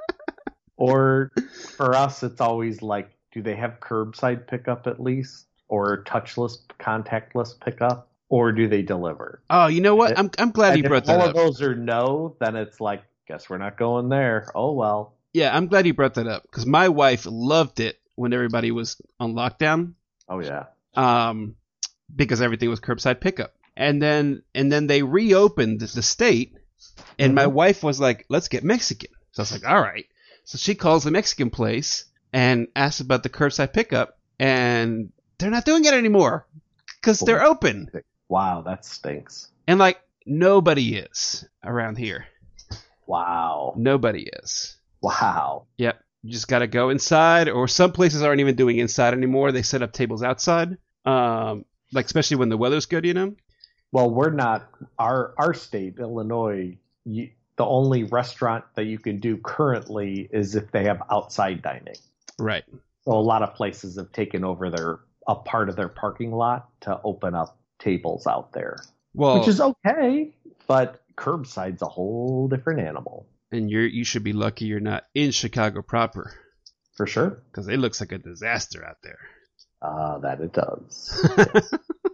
Or for us, it's always like, do they have curbside pickup at least, or touchless, contactless pickup, or do they deliver? Oh, you know what? I'm glad you brought that up. If all of those are no, then it's like, guess we're not going there. Oh well. Yeah, I'm glad you brought that up because my wife loved it when everybody was on lockdown. Oh yeah. Because everything was curbside pickup. And then they reopened the state, and my wife was like, "Let's get Mexican." So I was like, "All right." So she calls the Mexican place and asks about the curbside pickup, and they're not doing it anymore because they're open. Wow, that stinks. And like nobody is around here. Wow. Nobody is. Wow. Yep. You just got to go inside, or some places aren't even doing inside anymore. They set up tables outside, like especially when the weather's good, Well, we're not our state, Illinois. The only restaurant that you can do currently is if they have outside dining. Right. So a lot of places have taken over a part of their parking lot to open up tables out there, Well, which is okay, but curbside's a whole different animal. And you should be lucky you're not in Chicago proper. For sure. Because it looks like a disaster out there. That it does.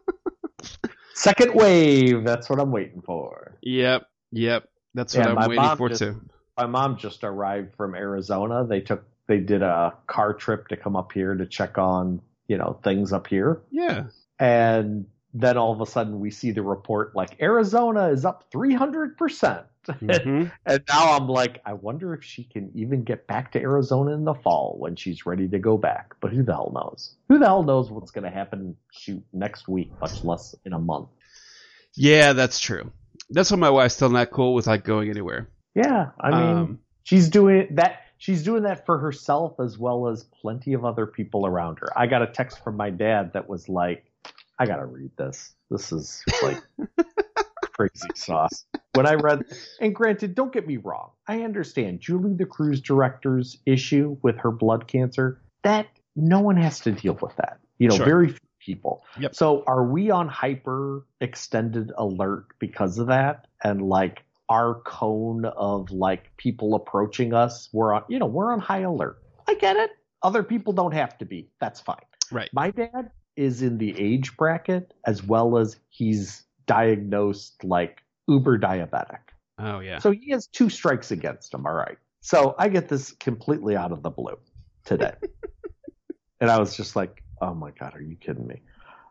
Second wave. That's what I'm waiting for. Yep. That's what I'm waiting for too. My mom just arrived from Arizona. They did a car trip to come up here to check on, things up here. Yeah. And then all of a sudden we see the report like Arizona is up 300%. Mm-hmm. And now I'm like, I wonder if she can even get back to Arizona in the fall when she's ready to go back. But who the hell knows? Who the hell knows what's going to happen next week, much less in a month. Yeah, that's true. That's why my wife's still not cool with going anywhere. Yeah, I mean, she's doing that. She's doing that for herself as well as plenty of other people around her. I got a text from my dad that was like, I got to read this. This is like crazy sauce. When I read, and granted, don't get me wrong. I understand Julie, the cruise director's issue with her blood cancer, that no one has to deal with that. Sure. Very few people. Yep. So are we on hyper extended alert because of that? And our cone of people approaching us, we're on high alert. I get it. Other people don't have to be. That's fine. Right. My dad is in the age bracket as well as he's diagnosed uber diabetic. Oh yeah. So he has 2 strikes against him. All right. So I get this completely out of the blue today. And I was just like, oh my God, are you kidding me?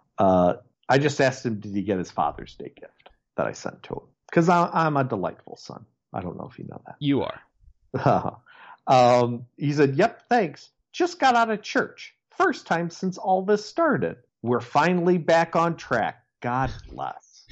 I just asked him, did he get his Father's Day gift that I sent to him? Because I'm a delightful son. I don't know if you know that. You are. He said, yep, thanks. Just got out of church. First time since all this started. We're finally back on track. God bless.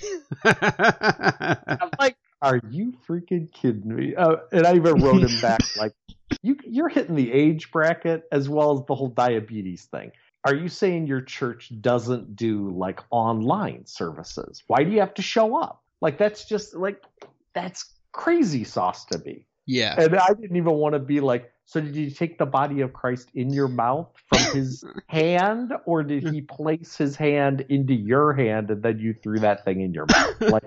I'm like, are you freaking kidding me? And I even wrote him back you're hitting the age bracket as well as the whole diabetes thing. Are you saying your church doesn't do online services? Why do you have to show up? That's just that's crazy sauce to me. Yeah. And I didn't even want to be so did you take the body of Christ in your mouth from his hand, or did he place his hand into your hand and then you threw that thing in your mouth?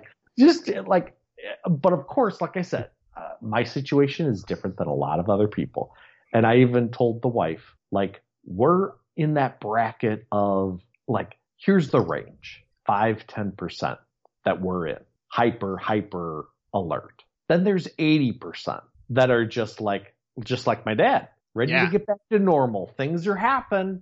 But of course, like I said, my situation is different than a lot of other people. And I even told the wife, we're in that bracket of here's the range, 5-10% that we're in. Hyper alert. Then there's 80% that are just like my dad, ready to get back to normal. Things are happening.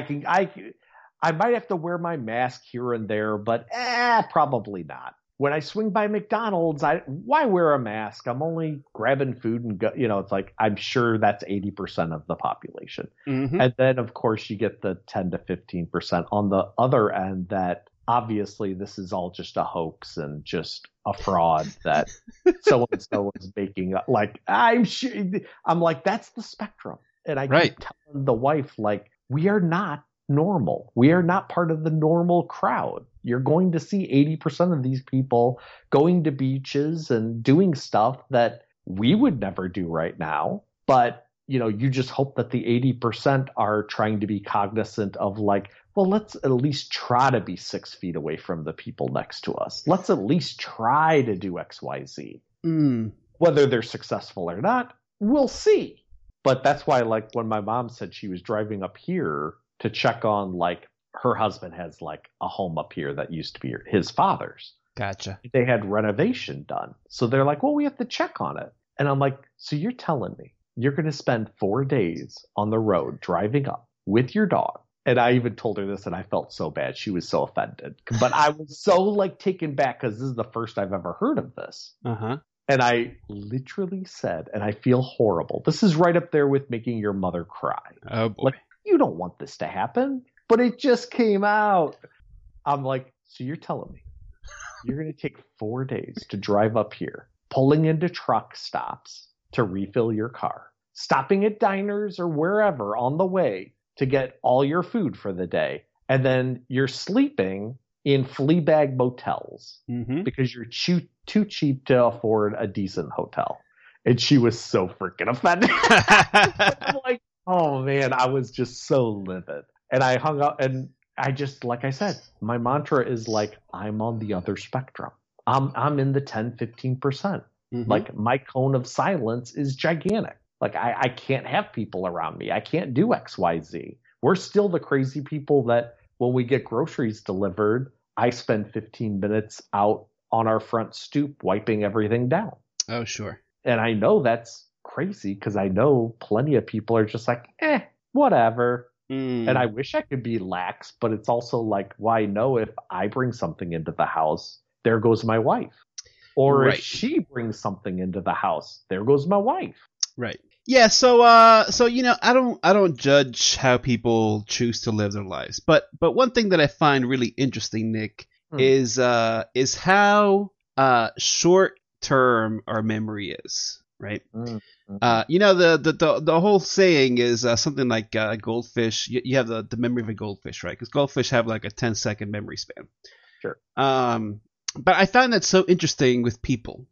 I might have to wear my mask here and there, but probably not. When I swing by McDonald's, why wear a mask? I'm only grabbing food and go, it's I'm sure that's 80% of the population. Mm-hmm. And then of course you get the 10 to 15% on the other end that obviously this is all just a hoax and just a fraud that so-and-so is making up. I'm sure, I'm that's the spectrum. And I keep telling the wife, we are not normal. We are not part of the normal crowd. You're going to see 80% of these people going to beaches and doing stuff that we would never do right now. But, you just hope that the 80% are trying to be cognizant of well, let's at least try to be 6 feet away from the people next to us. Let's at least try to do X, Y, Z. Whether they're successful or not, we'll see. But that's why, when my mom said she was driving up here to check on, her husband has, a home up here that used to be his father's. Gotcha. They had renovation done. So they're like, well, we have to check on it. And I'm like, so you're telling me you're going to spend 4 days on the road driving up with your dog? And I even told her this, and I felt so bad. She was so offended. But I was so, taken back because this is the first I've ever heard of this. Uh-huh. And I literally said, and I feel horrible. This is right up there with making your mother cry. Oh, boy. You don't want this to happen. But it just came out. I'm like, so you're telling me you're going to take 4 days to drive up here, pulling into truck stops to refill your car, stopping at diners or wherever on the way to get all your food for the day. And then you're sleeping in flea bag motels Mm-hmm. because you're too cheap to afford a decent hotel. And she was so freaking offended. I'm like, oh man, I was just so livid. And I hung up, and I just, like I said, my mantra is like, I'm on the other spectrum. I'm in the 10-15%. Mm-hmm. Like, my cone of silence is gigantic. Like, I can't have people around me. I can't do XYZ. We're still the crazy people that when we get groceries delivered, I spend 15 minutes out on our front stoop wiping everything down. Oh, sure. And I know that's crazy because I know plenty of people are just like, whatever. And I wish I could be lax, but it's also like, well, I know if I bring something into the house, there goes my wife. Or Right. if she brings something into the house, there goes my wife. Right. Yeah, so I don't judge how people choose to live their lives. But one thing that I find really interesting, Nick, is how short term our memory is, right? Mm-hmm. The whole saying is something like goldfish. You have the memory of a goldfish, right? Because goldfish have like a 10-second memory span. Sure. But I find that so interesting with people.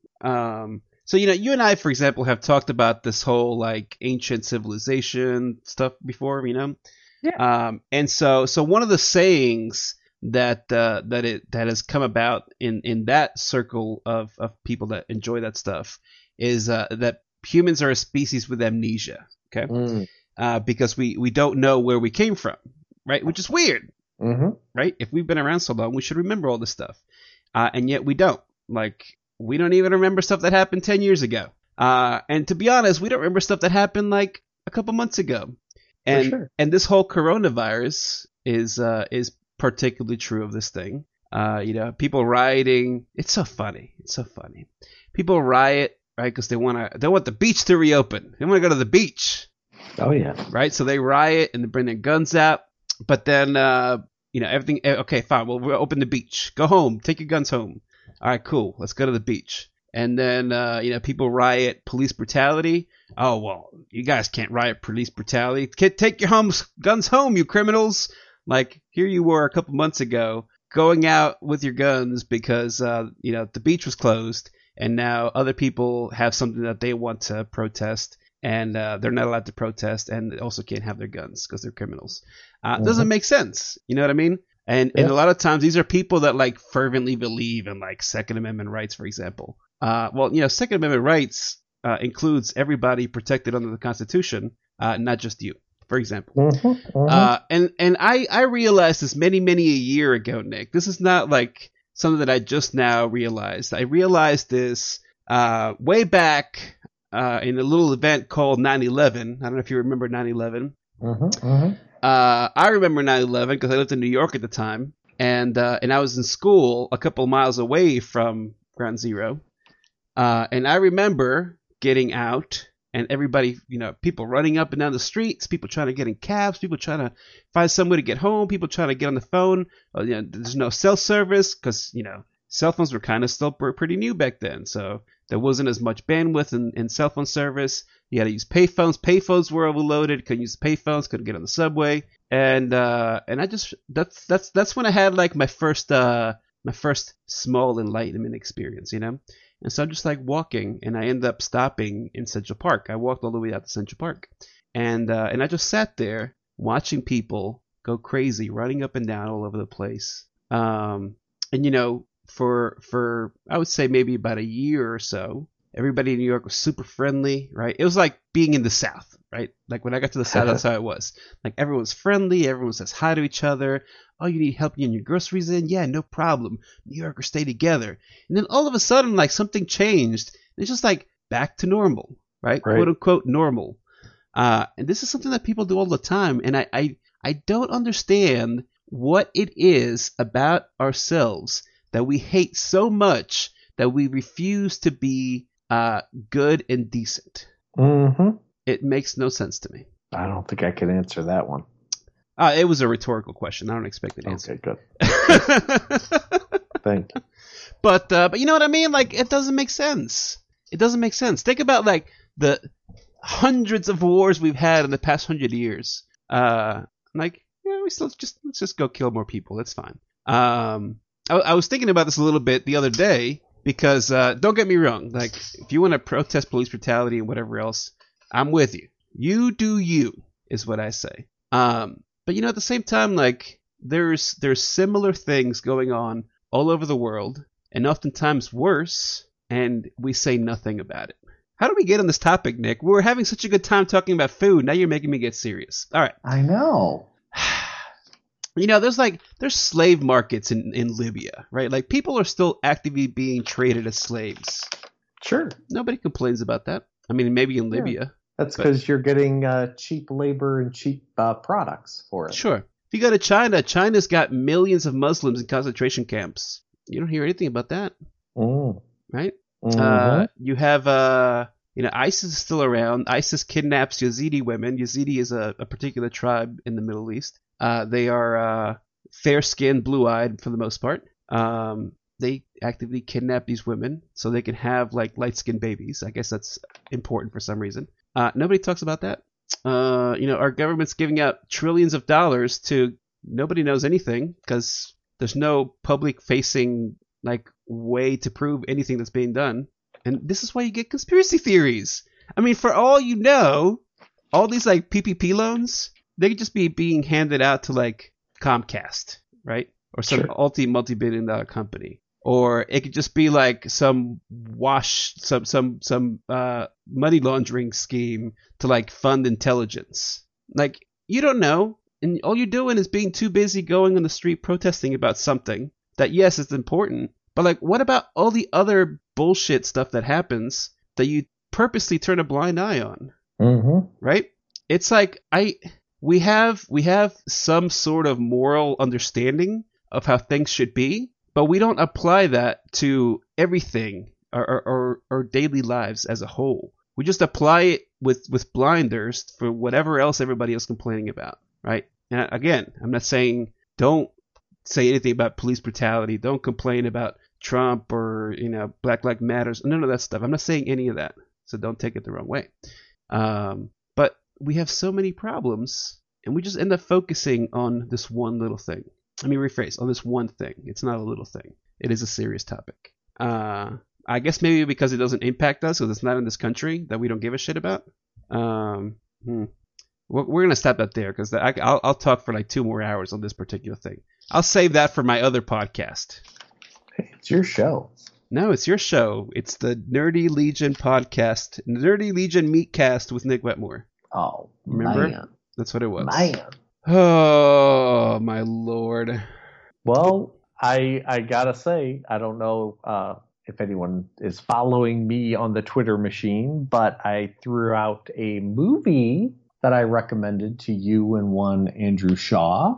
So you and I, for example, have talked about this whole like ancient civilization stuff before, Yeah. And so one of the sayings that has come about in that circle of people that enjoy that stuff is that humans are a species with amnesia. Okay. Because we don't know where we came from, right? Which is weird, right? If we've been around so long, we should remember all this stuff, and yet we don't. Like, we don't even remember stuff that happened 10 years ago. And to be honest, we don't remember stuff that happened like a couple months ago. And sure. And this whole coronavirus is particularly true of this thing. People rioting. It's so funny. People riot, right? Because they want the beach to reopen. They want to go to the beach. Oh yeah. Right. So they riot and they bring their guns out. But then everything. Okay, fine. Well, we'll open the beach. Go home. Take your guns home. All right, cool. Let's go to the beach. And then, people riot police brutality. Oh, well, you guys can't riot police brutality. Take your guns home, you criminals. Like, here you were a couple months ago going out with your guns because, the beach was closed. And now other people have something that they want to protest. And they're not allowed to protest. And they also can't have their guns because they're criminals. Doesn't make sense. You know what I mean? And a lot of times these are people that like fervently believe in like Second Amendment rights, for example. Second Amendment rights includes everybody protected under the Constitution, not just you, for example. And I realized this many a year ago, Nick. This is not like something that I just now realized. I realized this way back in a little event called 9/11. I don't know if you remember 9/11. I remember 9/11 because I lived in New York at the time, and I was in school a couple miles away from Ground Zero, and I remember getting out and everybody, people running up and down the streets, people trying to get in cabs, people trying to find some way to get home, people trying to get on the phone. There's no cell service because cell phones were kind of still pretty new back then, so there wasn't as much bandwidth in cell phone service. You had to use payphones. Payphones were overloaded. Couldn't use payphones. Couldn't get on the subway. And I just that's when I had like my first small enlightenment experience, And so I'm just like walking, and I end up stopping in Central Park. I walked all the way out to Central Park, and I just sat there watching people go crazy, running up and down all over the place. For I would say maybe about a year or so, everybody in New York was super friendly, right? It was like being in the South, right? Like when I got to the South, that's how it was. Like everyone's friendly, everyone says hi to each other. Oh, you need help getting your groceries in? Yeah, no problem. New Yorkers stay together. And then all of a sudden, like something changed. It's just like back to normal, right? Quote unquote normal. And this is something that people do all the time. And I don't understand what it is about ourselves that we hate so much that we refuse to be good and decent. It makes no sense to me. I don't think I can answer that one. It was a rhetorical question. I don't expect an answer. Okay, good. Thank you. But you know what I mean? Like, it doesn't make sense. It doesn't make sense. Think about like the hundreds of wars we've had in the past 100 years. Let's just go kill more people. That's fine. I was thinking about this a little bit the other day because don't get me wrong, like if you want to protest police brutality and whatever else, I'm with you. You do you is what I say. But at the same time, like there's similar things going on all over the world, and oftentimes worse, and we say nothing about it. How do we get on this topic, Nick? We were having such a good time talking about food. Now you're making me get serious. All right. I know. There's slave markets in Libya, right? Like people are still actively being traded as slaves. Sure. Nobody complains about that. I mean, maybe in Libya. That's because you're getting cheap labor and cheap products for it. Sure. If you go to China, China's got millions of Muslims in concentration camps. You don't hear anything about that, right? Mm-hmm. You have, ISIS is still around. ISIS kidnaps Yazidi women. Yazidi is a particular tribe in the Middle East. They are fair-skinned, blue-eyed for the most part. They actively kidnap these women so they can have like light-skinned babies. I guess that's important for some reason. Nobody talks about that. Our government's giving out trillions of dollars to nobody knows anything because there's no public-facing like way to prove anything that's being done. And this is why you get conspiracy theories. I mean, for all you know, all these like PPP loans, they could just be being handed out to like Comcast, right? Or some multi-billion-dollar company. Or it could just be like some money laundering scheme to like fund intelligence. Like, you don't know. And all you're doing is being too busy going on the street protesting about something that, yes, it's important. But like, what about all the other bullshit stuff that happens that you purposely turn a blind eye on? Mm-hmm. Right? It's like we have some sort of moral understanding of how things should be, but we don't apply that to everything or daily lives as a whole. We just apply it with blinders for whatever else everybody else is complaining about, right? And again, I'm not saying don't say anything about police brutality. Don't complain about Trump or, Black Lives Matters. None of that stuff. I'm not saying any of that. So don't take it the wrong way. But we have so many problems and we just end up focusing on this one little thing. Let me rephrase, on this one thing. It's not a little thing. It is a serious topic. I guess maybe because it doesn't impact us, because it's not in this country that we don't give a shit about. We're going to stop that there because I'll talk for like 2 more hours on this particular thing. I'll save that for my other podcast. Hey, it's your show. No, it's your show. It's the Nerdy Legion podcast. Nerdy Legion Meatcast with Nick Wetmore. Oh, remember? Man. That's what it was. Man. Oh, my Lord. Well, I gotta say, I don't know if anyone is following me on the Twitter machine, but I threw out a movie that I recommended to you and one Andrew Shaw.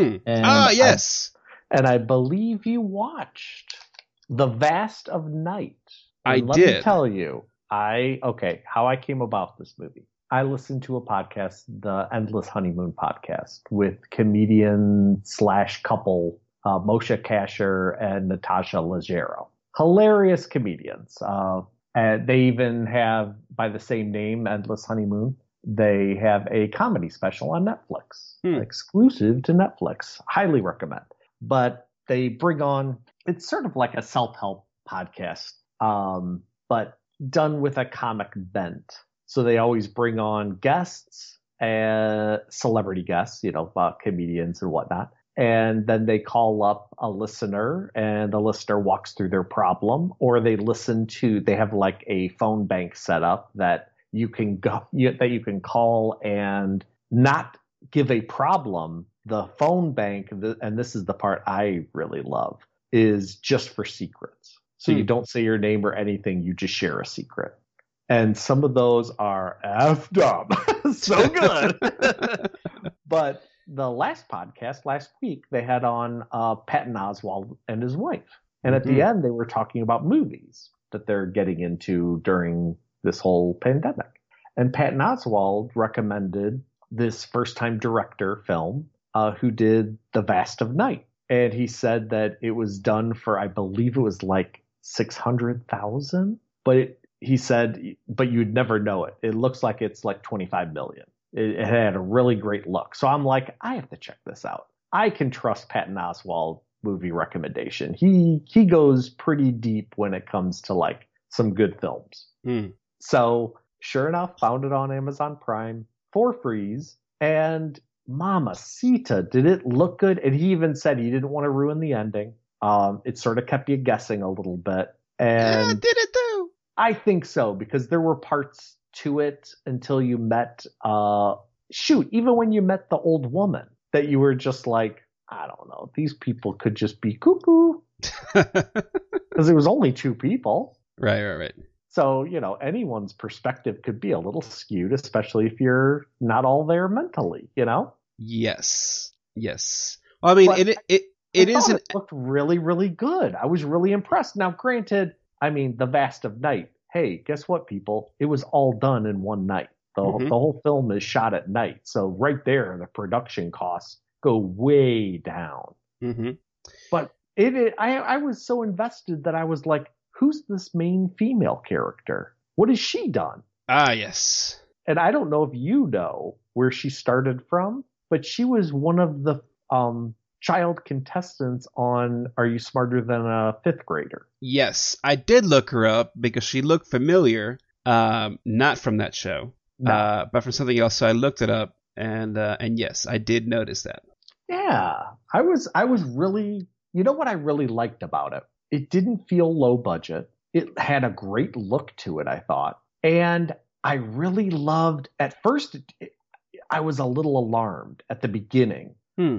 Yes. And I believe you watched The Vast of Night. And let me tell you, how I came about this movie. I listened to a podcast, the Endless Honeymoon podcast, with comedian / couple Moshe Kasher and Natasha Leggero. Hilarious comedians. And they even have, by the same name, Endless Honeymoon, they have a comedy special on Netflix, exclusive to Netflix. Highly recommend. But they bring on, it's sort of like a self-help podcast, but done with a comic bent. So they always bring on guests, celebrity guests, comedians and whatnot. And then they call up a listener and the listener walks through their problem, or they have like a phone bank set up that you can call and not give a problem. The phone bank, and this is the part I really love, is just for secrets. So you don't say your name or anything, you just share a secret. And some of those are effed up. So good. But the last podcast, last week, they had on Patton Oswalt and his wife. And at the end, they were talking about movies that they're getting into during this whole pandemic. And Patton Oswalt recommended this first-time director film who did The Vast of Night. And he said that it was done for, I believe it was like $600,000. But he said, but you'd never know it. It looks like it's like 25 million. It had a really great look. So I'm like, I have to check this out. I can trust Patton Oswalt movie recommendation. He goes pretty deep when it comes to like some good films. So sure enough, found it on Amazon Prime for freeze, and Mamacita, did it look good? And he even said he didn't want to ruin the ending. It sort of kept you guessing a little bit. And did it though? I think so, because there were parts to it until you met, even when you met the old woman, that you were just like, I don't know, these people could just be cuckoo. Because there was only two people. Right. So, anyone's perspective could be a little skewed, especially if you're not all there mentally, Yes. Well, I mean, But it looked really, really good. I was really impressed. Now, granted, I mean, The Vast of Night. Hey, guess what, people? It was all done in one night. The whole film is shot at night. So right there, the production costs go way down. But I was so invested that I was like, who's this main female character? What has she done? Yes. And I don't know if you know where she started from, but she was one of the child contestants on Are You Smarter Than a Fifth Grader? Yes, I did look her up because she looked familiar, not from that show, but from something else. So I looked it up, and yes, I did notice that. Yeah, I was really, what I really liked about it? It didn't feel low budget. It had a great look to it, I thought. And I really loved, at first, I was a little alarmed at the beginning.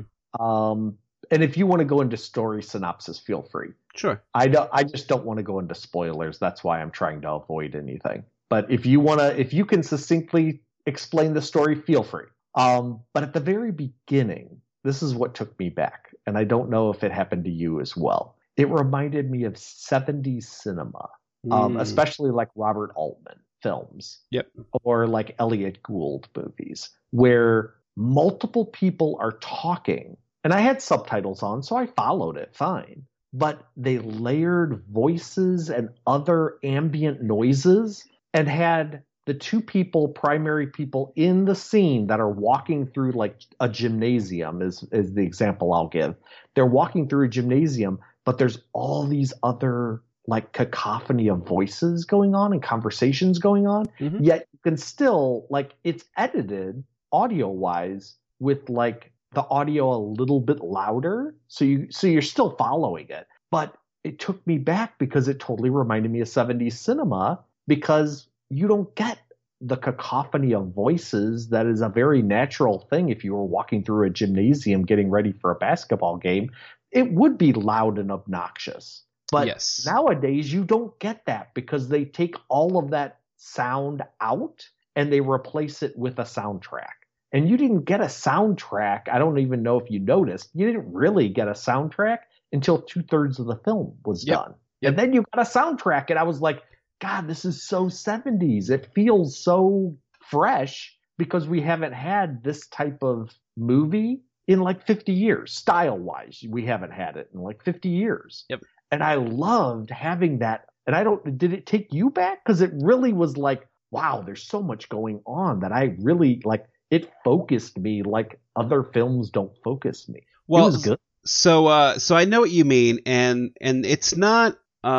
And if you want to go into story synopsis, feel free. Sure. I just don't want to go into spoilers. That's why I'm trying to avoid anything. But if you can succinctly explain the story, feel free. But at the very beginning, this is what took me back. And I don't know if it happened to you as well. It reminded me of 70s cinema, especially like Robert Altman films. Yep. Or like Elliot Gould movies, where multiple people are talking. And I had subtitles on, so I followed it fine. But they layered voices and other ambient noises and had the two primary people in the scene that are walking through like a gymnasium is the example I'll give. They're walking through a gymnasium, but there's all these other like cacophony of voices going on and conversations going on. Yet you can still, like, it's edited audio wise with like the audio a little bit louder. So you're still following it. But it took me back because it totally reminded me of 70s cinema, because you don't get the cacophony of voices that is a very natural thing if you were walking through a gymnasium getting ready for a basketball game. It would be loud and obnoxious. But nowadays you don't get that because they take all of that sound out and they replace it with a soundtrack. And you didn't get a soundtrack. I don't even know if you noticed. You didn't really get a soundtrack until 2/3 of the film was done. And then you got a soundtrack, and I was like, God, this is so 70s. It feels so fresh because we haven't had this type of movie in like 50 years. Style-wise, we haven't had it in like 50 years. Yep. And I loved having that. And did it take you back? Because it really was like, wow, there's so much going on that I really like. It focused me like other films don't focus me. Well, it was good. So I know what you mean, and it's not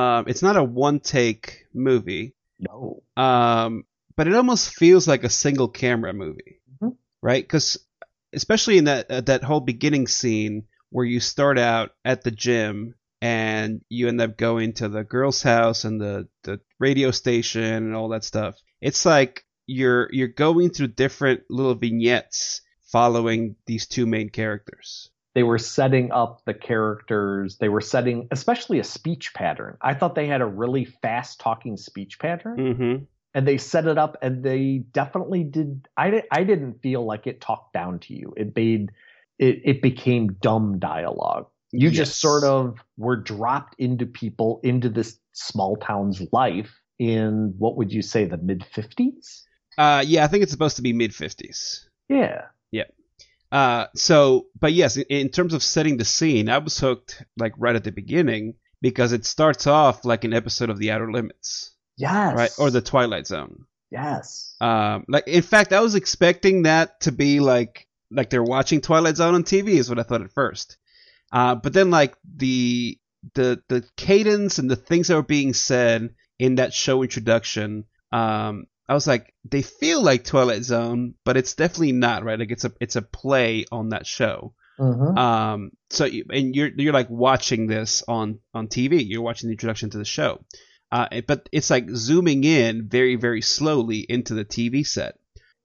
a one take movie. No. But it almost feels like a single camera movie, right? Because especially in that whole beginning scene where you start out at the gym and you end up going to the girl's house and the radio station and all that stuff. It's like you're going through different little vignettes following these two main characters. They were setting up the characters. They were setting, especially a speech pattern. I thought they had a really fast talking speech pattern, and they set it up, and they definitely did. I didn't feel like it talked down to you. It became dumb dialogue. You just sort of were dropped into this small town's life in, what would you say, the mid 50s? Yeah, I think it's supposed to be mid 50s. Yeah. But yes, in terms of setting the scene, I was hooked like right at the beginning because it starts off like an episode of The Outer Limits. Yes. Right? Or The Twilight Zone. Yes. Like, in fact, I was expecting that to be like they're watching Twilight Zone on TV is what I thought at first. But then like the cadence and the things that were being said in that show introduction, I was like, they feel like Twilight Zone, but it's definitely not, right? Like it's a play on that show. So you're like watching this on TV. You're watching the introduction to the show, but it's like zooming in very, very slowly into the TV set.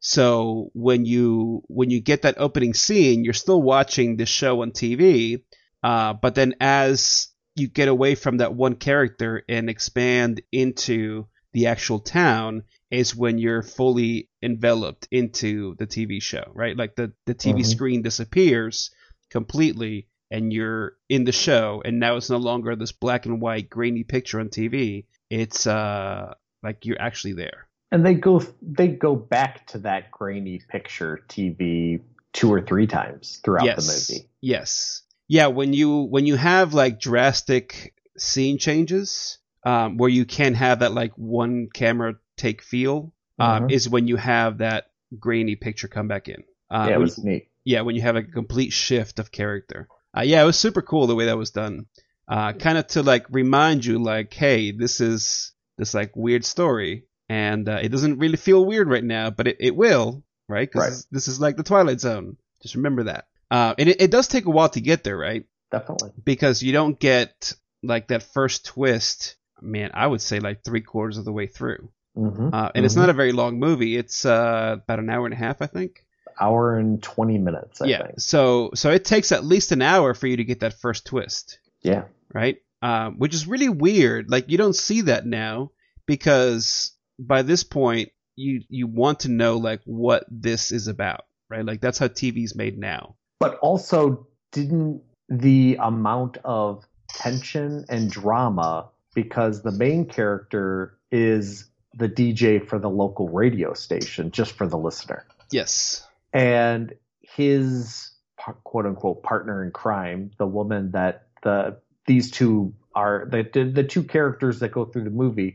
So when you get that opening scene, you're still watching the show on TV, but then as you get away from that one character and expand into the actual town is when you're fully enveloped into the TV show, right? Like the TV screen disappears completely and you're in the show, and now it's no longer this black and white grainy picture on TV. It's like you're actually there. And they go back to that grainy picture TV 2 or 3 times throughout the movie. Yes. Yeah, when you have like drastic scene changes, where you can have that like one camera take feel, is when you have that grainy picture come back in. It was neat. Yeah, when you have a complete shift of character. Yeah, it was super cool the way that was done. Kind of to like remind you like, hey, this is this like weird story, and it doesn't really feel weird right now, but it will, right? Because this is like the Twilight Zone. Just remember that. And it does take a while to get there, right? Definitely. Because you don't get like that first twist, man, I would say like 3/4 of the way through. And it's not a very long movie. It's about an hour and a half, I think. Hour and 20 minutes, I think. So it takes at least an hour for you to get that first twist. Yeah. Right? Which is really weird. Like, you don't see that now because by this point, you want to know, like, what this is about, right? Like, that's how TV's made now. But also, didn't the amount of tension and drama, because the main character is the DJ for the local radio station, just for the listener. Yes. And his quote unquote partner in crime, the woman that these two are, the two characters that go through the movie,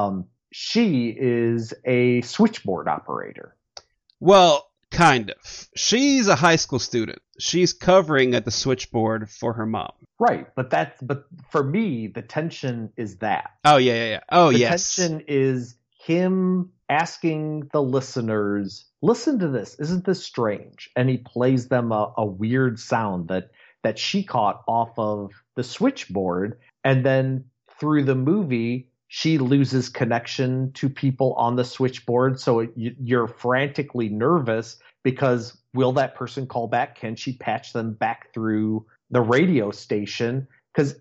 she is a switchboard operator. Well, kind of. She's a high school student. She's covering at the switchboard for her mom. Right, but for me, the tension is that. Oh yeah. Oh yes. The tension is him asking the listeners, listen to this, isn't this strange? And he plays them a weird sound that she caught off of the switchboard, and then through the movie she loses connection to people on the switchboard, so you're frantically nervous because will that person call back? Can she patch them back through the radio station? Because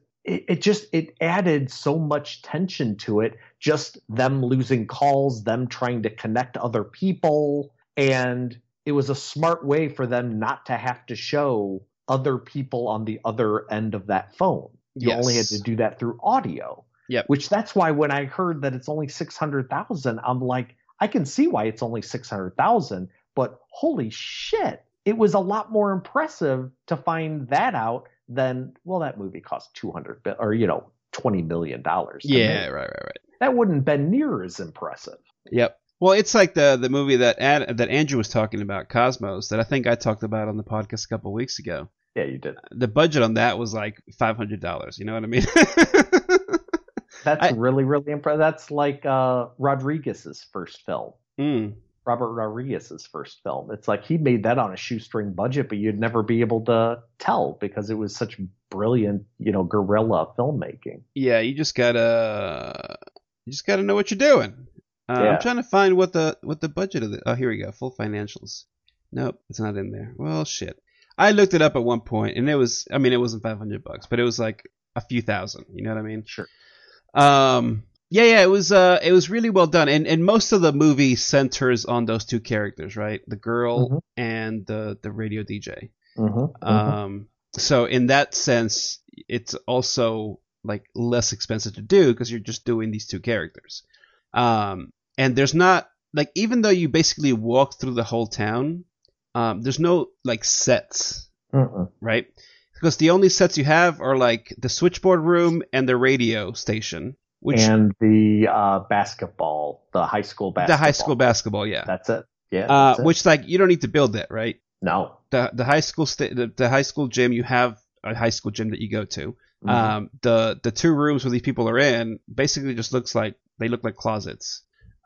it added so much tension to it, just them losing calls, them trying to connect other people. And it was a smart way for them not to have to show other people on the other end of that phone. You only had to do that through audio. Yep. Which that's why when I heard that it's only 600,000, I'm like, I can see why it's only 600,000, but holy shit, it was a lot more impressive to find that out than, well, that movie cost $20 million. Yeah, right. That wouldn't have been near as impressive. Yep. Well, it's like the movie that Andrew was talking about, Cosmos, that I think I talked about on the podcast a couple of weeks ago. Yeah, you did. The budget on that was like $500. You know what I mean? That's really, really impressive. That's like Rodriguez's first film. Robert Rodriguez's first film. It's like he made that on a shoestring budget, but you'd never be able to tell because it was such brilliant, guerrilla filmmaking. Yeah, you just gotta know what you're doing. I'm trying to find what the budget of it. Oh, here we go. Full financials. Nope, it's not in there. Well, shit. I looked it up at one point, and it wasn't $500, but it was like a few thousand. You know what I mean? Sure. Yeah, it was really well done, and most of the movie centers on those two characters, right? The girl and the radio DJ. So in that sense, it's also like less expensive to do because you're just doing these two characters. And there's not like, even though you basically walk through the whole town, there's no like sets, right? Because the only sets you have are like the switchboard room and the radio station. And the basketball, the high school basketball. The high school basketball, yeah. That's it. Yeah. That's it. Which, like, you don't need to build that, right? No. The high school the high school gym, you have a high school gym that you go to. Mhm. The two rooms where these people are in basically just look like closets,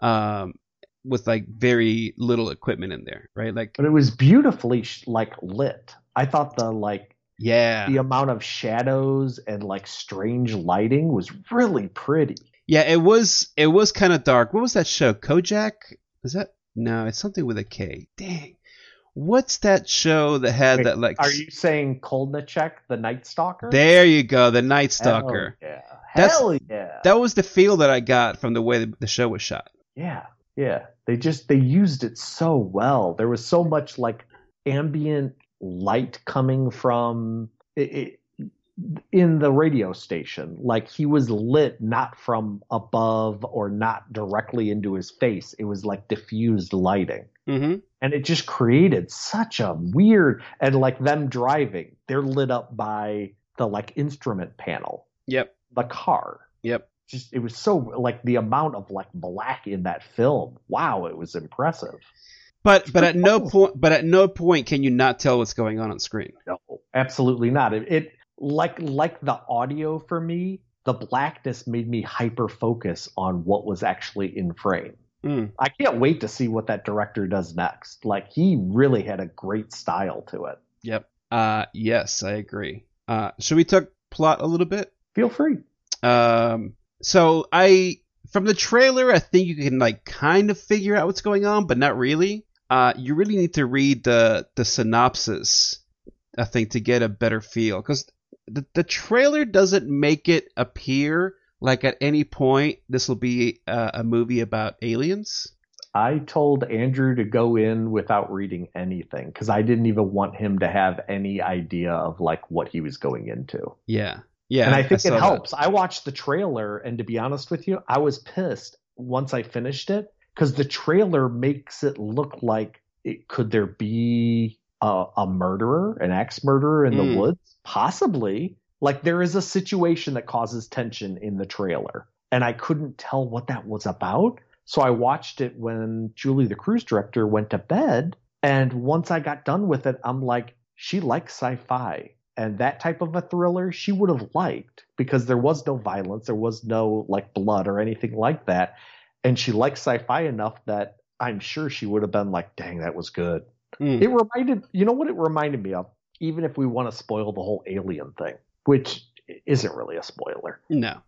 with like very little equipment in there, right? Like, But it was beautifully like lit. I thought yeah, the amount of shadows and like strange lighting was really pretty. yeah, it was kind of dark. What was that show? Kojak? Is that no? It's something with a K. Dang, what's that show that had Wait, that like? are you saying Kolnicek, the Night Stalker? There you go, the Night Hell Stalker. yeah. That's Hell yeah. that was the feel that I got from the way the show was shot. Yeah. Yeah. They used it so well. There was so much like ambient light coming from it in the radio station. Like he was lit not from above or not directly into his face. It was like diffused lighting. Mm-hmm. And it just created such a weird, and like them driving, they're lit up by the like instrument panel, Yep. the car. Yep. Just it was so like the amount of like black in that film. Wow, it was impressive. But at no point can you not tell what's going on screen. No, absolutely not. It like the audio for me, the blackness made me hyper focus on what was actually in frame. Mm. I can't wait to see what that director does next. Like he really had a great style to it. Yep. Yes, I agree. Should we talk plot a little bit? Feel free. So from the trailer, I think you can like kind of figure out what's going on, but not really. You really need to read the synopsis, I think, to get a better feel, because the trailer doesn't make it appear like at any point this will be a movie about aliens. I told Andrew to go in without reading anything because I didn't even want him to have any idea of like what he was going into. Yeah. Yeah. And I think it helps. That. I watched the trailer, and to be honest with you, I was pissed once I finished it because the trailer makes it look like could there be a murderer, an ex-murderer in the woods? Possibly. Like there is a situation that causes tension in the trailer, and I couldn't tell what that was about. So I watched it when Julie, the cruise director, went to bed. And once I got done with it, I'm like, she likes sci-fi. And that type of a thriller she would have liked because there was no violence. There was no like blood or anything like that. And she likes sci-fi enough that I'm sure she would have been like, dang, that was good. It reminded, you know what it reminded me of? Even if we want to spoil the whole alien thing, which isn't really a spoiler. No.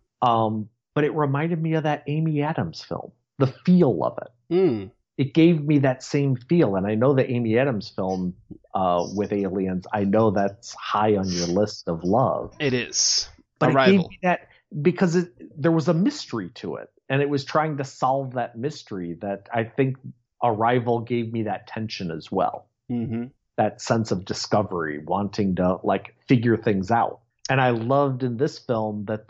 But it reminded me of that Amy Adams film, the feel of it. It gave me that same feel. And I know the Amy Adams film with aliens, I know that's high on your list of love. It is. But Arrival. it gave me that because there was a mystery to it. And it was trying to solve that mystery that I think Arrival gave me that tension as well. Mm-hmm. That sense of discovery, wanting to like figure things out. And I loved in this film that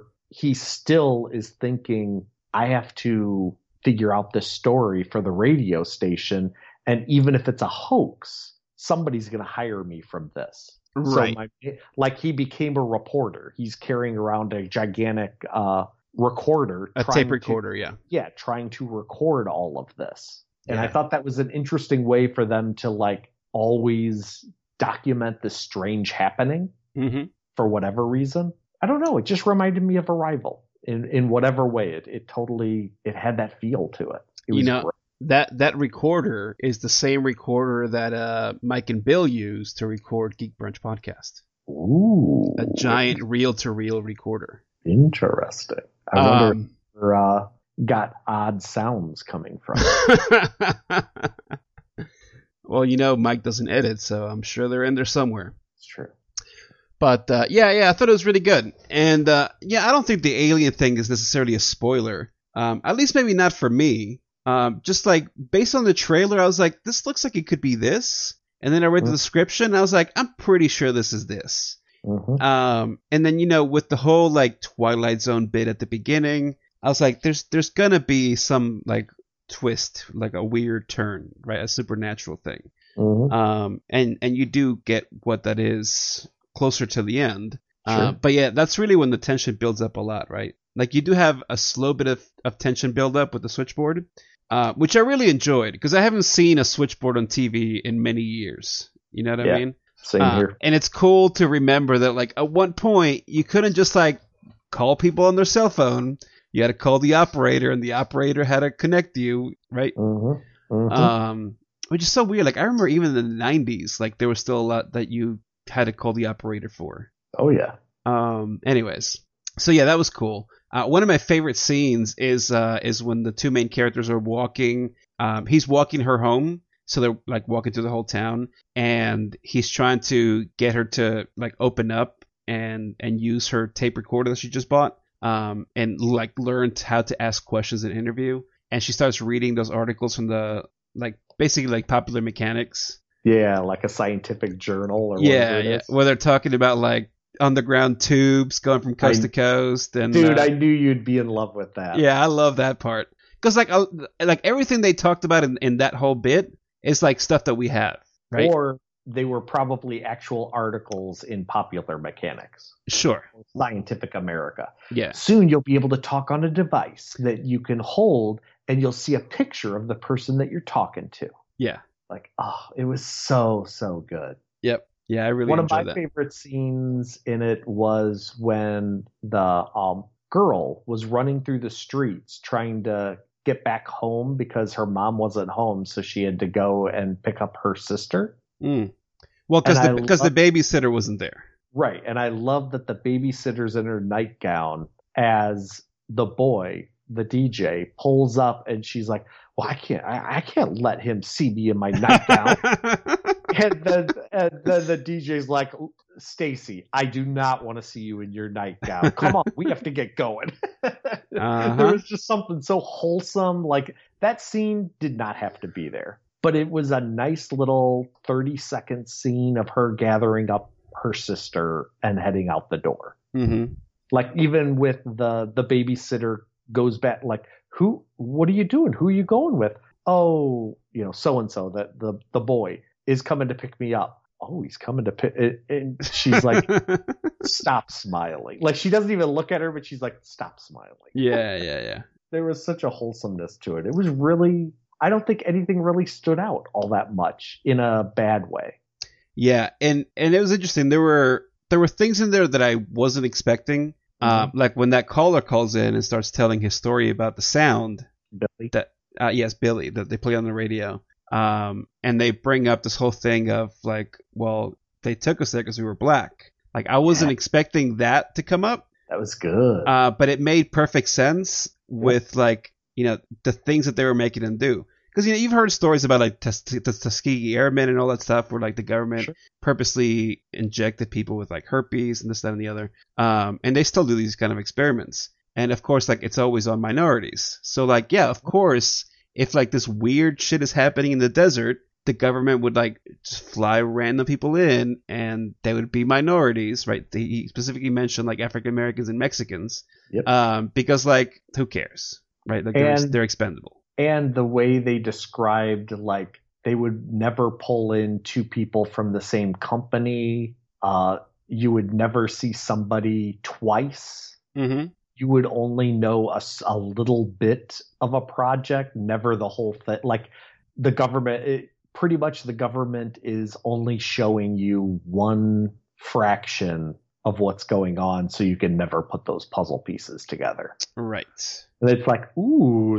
he still is thinking, I have to figure out this story for the radio station. And even if it's a hoax, somebody's going to hire me from this. Right. So like he became a reporter. He's carrying around a gigantic recorder. A tape recorder, yeah. Yeah, trying to record all of this. And yeah. I thought that was an interesting way for them to like always document this strange happening for whatever reason. I don't know. It just reminded me of Arrival in whatever way. It had that feel to it. It was great. That recorder is the same recorder that Mike and Bill used to record Geek Brunch podcast. Ooh. A giant reel-to-reel recorder. Interesting. I wonder where got odd sounds coming from. Well, Mike doesn't edit, so I'm sure they're in there somewhere. It's true. But yeah, I thought it was really good. And I don't think the alien thing is necessarily a spoiler. At least maybe not for me. Just like based on the trailer, I was like, this looks like it could be this. And then I read the description, and I was like, I'm pretty sure this is this. And then with the whole like Twilight Zone bit at the beginning, I was like, there's gonna be some like twist, like a weird turn, right? A supernatural thing. And you do get what that is closer to the end. Sure. But yeah, that's really when the tension builds up a lot, right? Like you do have a slow bit of tension build up with the switchboard, which I really enjoyed because I haven't seen a switchboard on TV in many years. You know what I mean? Same here. And it's cool to remember that, like, at one point, you couldn't just, like, call people on their cell phone. You had to call the operator, and the operator had to connect you, right? Mm-hmm. Mm-hmm. Which is so weird. Like, I remember even in the 90s, like, there was still a lot that you had to call the operator for. Oh, yeah. Anyways. So, yeah, that was cool. One of my favorite scenes is when the two main characters are walking. He's walking her home. So they're like walking through the whole town, and he's trying to get her to like open up and use her tape recorder that she just bought, and like learn how to ask questions in an interview. And she starts reading those articles from the like basically like Popular Mechanics. Yeah, like a scientific journal or whatever it is. Where they're talking about like underground tubes going from coast to coast. And dude, I knew you'd be in love with that. Yeah, I love that part because like everything they talked about in that whole bit. It's like stuff that we have, right? Or they were probably actual articles in Popular Mechanics. Sure. Scientific America. Yeah. Soon you'll be able to talk on a device that you can hold, and you'll see a picture of the person that you're talking to. Yeah. Like, oh, it was so, so good. Yep. Yeah, I really enjoyed that. One of my favorite scenes in it was when the girl was running through the streets trying to get back home because her mom wasn't home, so she had to go and pick up her sister. Well, because the babysitter wasn't there. Right, and I love that the babysitter's in her nightgown as the boy, the DJ, pulls up, and she's like, "Well, I can't let him see me in my nightgown." and then the DJ's like, "Stacy, I do not want to see you in your nightgown. Come on, we have to get going." There was just something so wholesome. Like, that scene did not have to be there, but it was a nice little 30-second scene of her gathering up her sister and heading out the door. Mm-hmm. Like, even with the babysitter goes back, like, what are you doing? Who are you going with? Oh, so-and-so, that the boy is coming to pick me up. Oh, he's coming to pick, and she's like, stop smiling. Like, she doesn't even look at her, but she's like, stop smiling. Yeah. There was such a wholesomeness to it. It was really, I don't think anything really stood out all that much in a bad way. Yeah, and it was interesting. There were things in there that I wasn't expecting. Like when that caller calls in and starts telling his story about the sound. Billy. Yes, Billy, that they play on the radio. And they bring up this whole thing of like, well, they took us there because we were black. Like, I wasn't expecting that to come up. That was good. But it made perfect sense with like, the things that they were making them do. Because, you've heard stories about like the Tuskegee Airmen and all that stuff where like the government purposely injected people with like herpes and this, that, and the other. And they still do these kind of experiments. And of course, like, it's always on minorities. So like, yeah, of course, if like this weird shit is happening in the desert, the government would like just fly random people in and they would be minorities, right? He specifically mentioned like African Americans and Mexicans. Yep. Because like, who cares, right? Like, they're expendable. And the way they described, like, they would never pull in two people from the same company. You would never see somebody twice. Mm-hmm. You would only know a little bit of a project, never the whole thing. Like, the government, pretty much the government is only showing you one fraction of what's going on, so you can never put those puzzle pieces together. Right. And it's like, ooh,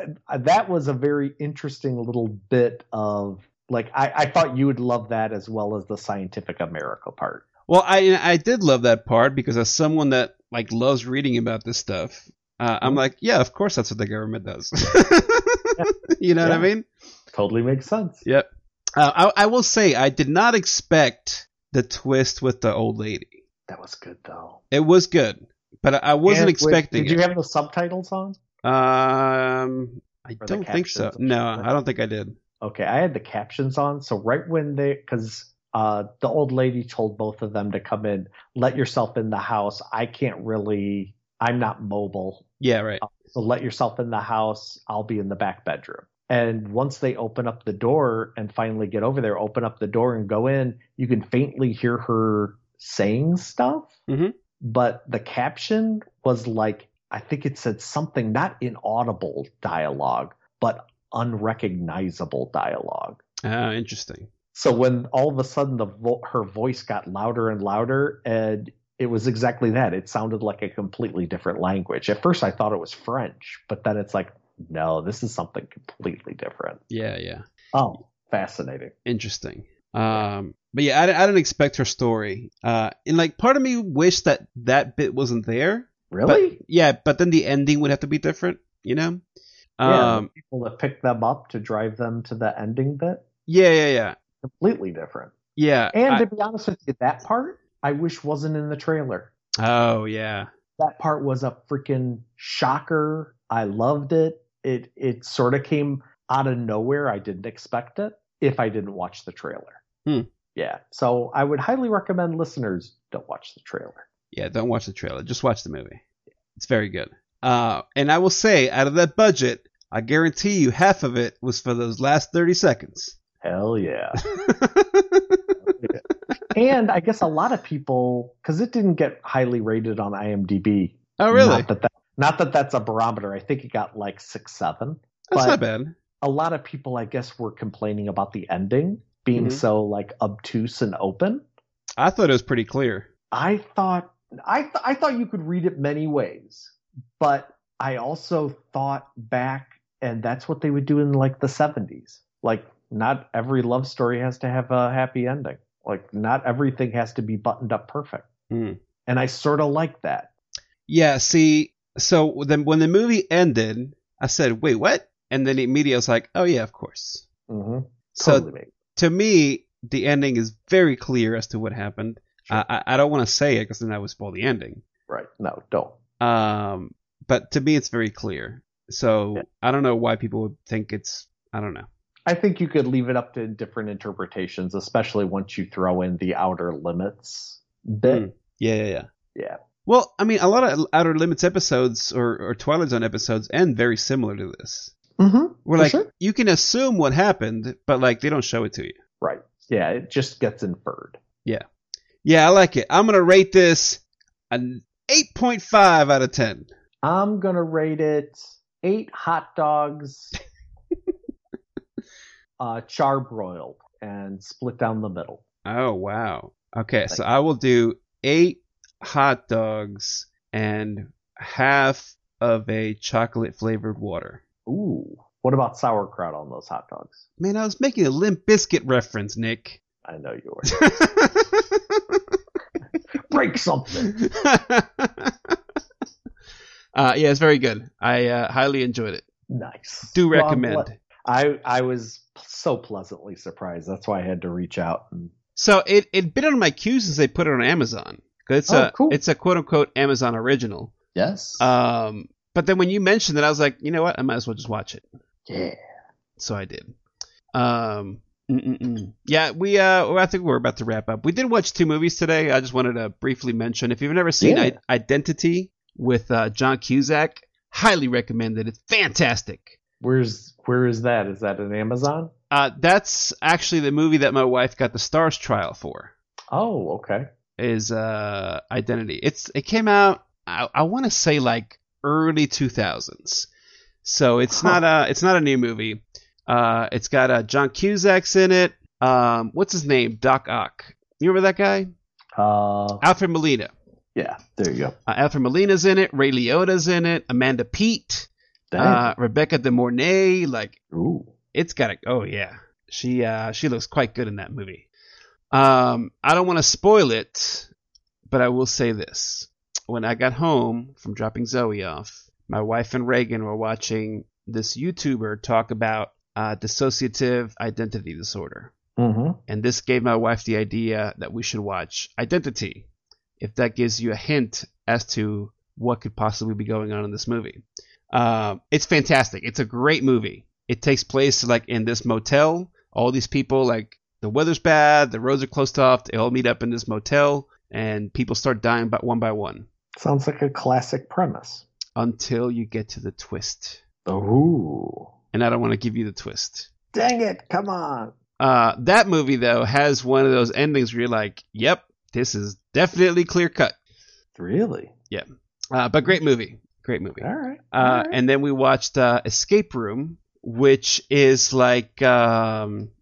that was a very interesting little bit of, like, I thought you would love that as well as the Scientific America part. Well, I did love that part because as someone that like loves reading about this stuff, I'm like, yeah, of course that's what the government does. You know what I mean? Totally makes sense. Yep. I will say I did not expect the twist with the old lady. That was good, though. It was good, but I wasn't expecting it. Did you have the subtitles on? I don't think so. No, I don't think I did. Okay, I had the captions on. So right when because the old lady told both of them to come in, let yourself in the house. I'm not mobile. Yeah, right. So let yourself in the house. I'll be in the back bedroom. And once they open up the door and finally get over there, open up the door and go in, you can faintly hear her saying stuff. Mm-hmm. But the caption was like, I think it said something not inaudible dialogue, but unrecognizable dialogue. Interesting. So when all of a sudden her voice got louder and louder, and it was exactly that. It sounded like a completely different language. At first, I thought it was French, but then it's like, no, this is something completely different. Yeah. Oh, fascinating. Interesting. But yeah, I didn't expect her story. And like, part of me wished that bit wasn't there. Really? But then the ending would have to be different, you know? The people that pick them up to drive them to the ending bit. Yeah. Completely different. Yeah. And to be honest with you, that part I wish wasn't in the trailer. Oh yeah. That part was a freaking shocker. I loved it. It sort of came out of nowhere. I didn't expect it if I didn't watch the trailer. Yeah. So I would highly recommend listeners don't watch the trailer. Yeah, don't watch the trailer. Just watch the movie. It's very good. And I will say, out of that budget, I guarantee you half of it was for those last 30 seconds. Hell yeah. And I guess a lot of people, because it didn't get highly rated on IMDb. Oh, really? Not that that's a barometer. I think it got like 6-7. That's not bad. A lot of people, I guess, were complaining about the ending being so like obtuse and open. I thought it was pretty clear. I thought you could read it many ways, but I also thought back, and that's what they would do in like the 70s. Like, not every love story has to have a happy ending. Like, not everything has to be buttoned up perfect. And I sort of like that. Yeah, see, so then when the movie ended, I said, wait, what? And then immediately I was like, oh yeah, of course. Mm-hmm. So to me, the ending is very clear as to what happened. Sure. I don't want to say it because then I would spoil the ending. Right. No, don't. But to me, it's very clear. So yeah. I don't know why people would think I don't know. I think you could leave it up to different interpretations, especially once you throw in the Outer Limits bit. Yeah. Well, I mean, a lot of Outer Limits episodes or Twilight Zone episodes end very similar to this. Mm-hmm. Where like you can assume what happened, but like they don't show it to you. Right. Yeah, it just gets inferred. Yeah, I like it. I'm gonna rate this an 8.5 out of 10. I'm gonna rate it 8 hot dogs, charbroiled and split down the middle. Oh wow. Okay, so I will do 8 hot dogs and half of a chocolate flavored water. Ooh. What about sauerkraut on those hot dogs? Man, I was making a Limp Bizkit reference, Nick. I know you were. Break something. Yeah, it's very good. I highly enjoyed it. Nice. Do recommend. I was so pleasantly surprised. That's why I had to reach out. So it been on my queue since they put it on Amazon. It's cool. It's a quote unquote Amazon original. Yes. But then when you mentioned it, I was like, you know what? I might as well just watch it. Yeah. So I did. Yeah, I think we're about to wrap up. We did watch 2 movies today. I just wanted to briefly mention. If you've never seen Identity with John Cusack, highly recommend it. It's fantastic. Where is that? Is that an Amazon? That's actually the movie that my wife got the Stars trial for. Oh, okay. Is Identity. It came out, I want to say like early 2000s. So it's not a new movie. It's got John Cusack's in it. What's his name? Doc Ock. You remember that guy? Alfred Molina. Yeah, there you go. Alfred Molina's in it. Ray Liotta's in it. Amanda Peet. Rebecca De Mornay. Like, ooh, it's got a. Oh yeah, she looks quite good in that movie. I don't want to spoil it, but I will say this: when I got home from dropping Zoe off, my wife and Reagan were watching this YouTuber talk about dissociative identity disorder. Mm-hmm. And this gave my wife the idea that we should watch Identity, if that gives you a hint as to what could possibly be going on in this movie. It's fantastic. It's a great movie. It takes place like in this motel. All these people, like, the weather's bad, the roads are closed off, they all meet up in this motel, and people start dying one by one. Sounds like a classic premise. Until you get to the twist. Ooh. And I don't want to give you the twist. Dang it, come on. That movie, though, has one of those endings where you're like, yep, this is definitely clear cut. Really? Yeah. But great movie. Great movie. All right. And then we watched Escape Room, which is like,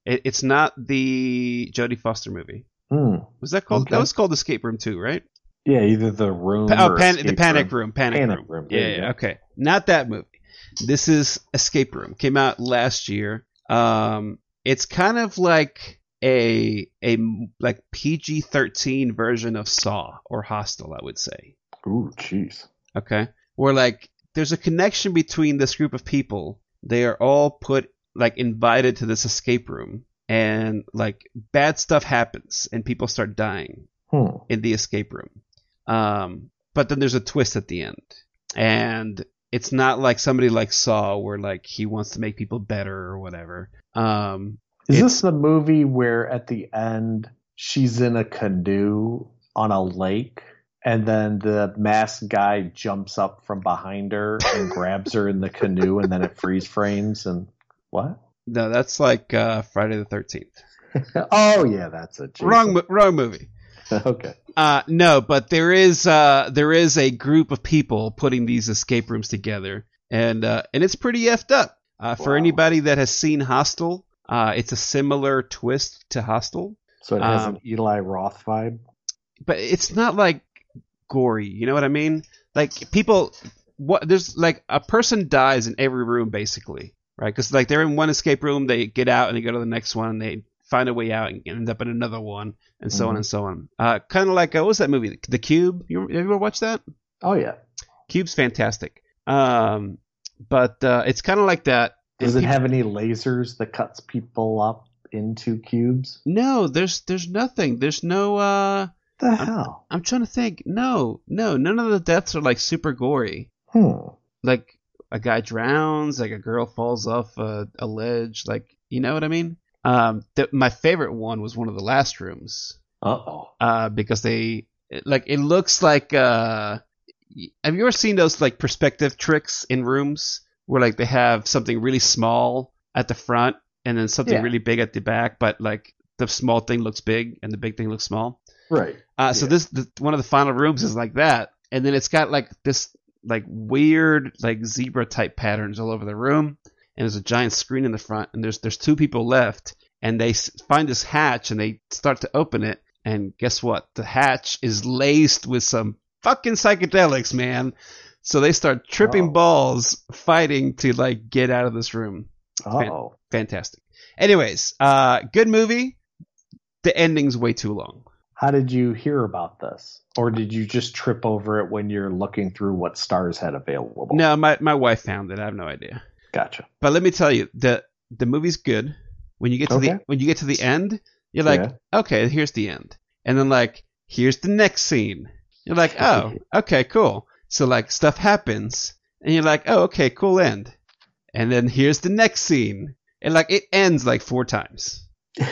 It's not the Jodie Foster movie. Was that called? Okay. That was called Escape Room 2, right? Yeah, either the room or the Panic Room. Panic Room. Yeah. Okay, not that movie. This is Escape Room. Came out last year. It's kind of like a like PG-13 version of Saw or Hostel, I would say. Ooh, jeez. Okay, where like there's a connection between this group of people. They are all invited to this escape room, and like bad stuff happens, and people start dying in the escape room. But then there's a twist at the end, and it's not like somebody like Saw where like he wants to make people better or whatever. Is this the movie where at the end she's in a canoe on a lake, and then the masked guy jumps up from behind her and grabs her in the canoe, and then it freeze frames and what? No, that's like Friday the 13th. Oh yeah, that's it. Wrong movie. Okay. No, but there is a group of people putting these escape rooms together, and it's pretty effed up. For anybody that has seen Hostel, it's a similar twist to Hostel. So it has an Eli Roth vibe, but it's not like gory. You know what I mean? Like there's like a person dies in every room basically, right? Because like they're in one escape room, they get out and they go to the next one, and they find a way out and end up in another one, and so on and so on. Kind of like what was that movie, The Cube? Have you ever watched that? Oh yeah, Cube's fantastic. But it's kind of like that. Does it have any lasers that cuts people up into cubes? No, there's nothing. There's no. The hell? I'm trying to think. No, none of the deaths are like super gory. Like a guy drowns, like a girl falls off a ledge, like you know what I mean. My favorite one was one of the last rooms. Because they like it looks like. Have you ever seen those like perspective tricks in rooms where like they have something really small at the front and then something really big at the back, but like the small thing looks big and the big thing looks small. Right. So one of the final rooms is like that, and then it's got like this like weird like zebra type patterns all over the room, and there's a giant screen in the front, and there's two people left, and they find this hatch and they start to open it, and guess what? The hatch is laced with some fucking psychedelics, man. So they start tripping balls fighting to like get out of this room. Fantastic. Anyways, good movie. The ending's way too long. How did you hear about this? Or did you just trip over it when you're looking through what Stars had available? No, my wife found it. I have no idea. Gotcha. But let me tell you, the movie's good. When you get to the end, you're like, okay, here's the end. And then like, here's the next scene. You're like, oh, okay, cool. So like stuff happens, and you're like, oh, okay, cool end. And then here's the next scene, and like it ends like 4 times.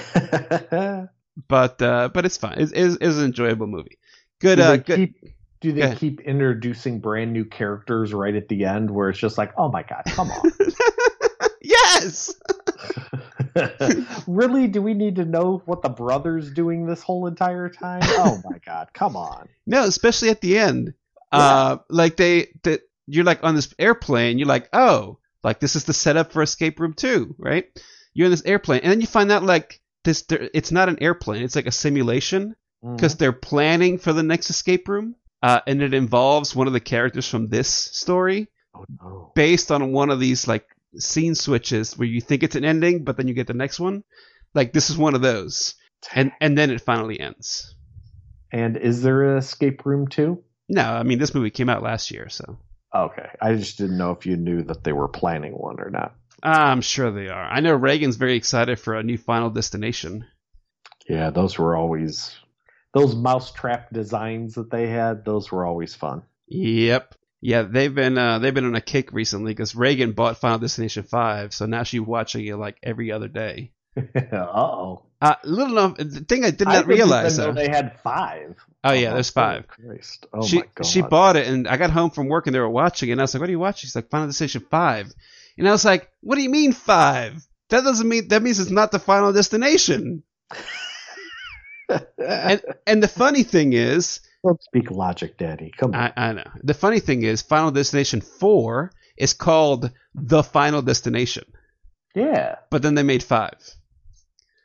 But it's fine. It's an enjoyable movie. Good. Do they keep introducing brand new characters right at the end, where it's just like, oh my god, come on? Yes. Really? Do we need to know what the brother's doing this whole entire time? Oh my god, come on. No, especially at the end. Like you're like on this airplane, you're like, oh, like this is the setup for Escape Room 2, right? You're in this airplane, and then you find out like it's not an airplane, it's like a simulation, because they're planning for the next escape room, and it involves one of the characters from this story, based on one of these like scene switches where you think it's an ending, but then you get the next one. Like this is one of those, and then it finally ends. And is there an Escape Room 2? No, I mean this movie came out last year, so. Okay, I just didn't know if you knew that they were planning one or not. I'm sure they are. I know Reagan's very excited for a new Final Destination. Yeah, those were always those mousetrap designs that they had. Those were always fun. Yep. Yeah, they've been on a kick recently because Reagan bought Final Destination 5, so now she's watching it like every other day. Uh-oh. Little enough. The thing I did not realize though they had 5. Oh yeah, there's 5. Christ. Oh my god. She bought it, and I got home from work and they were watching it, and I was like, "What are you watching?" She's like, "Final Destination 5," and I was like, "What do you mean 5? That means it's not the Final Destination." and the funny thing is, don't speak logic, Daddy. Come on. I know. The funny thing is, Final Destination 4 is called The Final Destination. Yeah. But then they made 5.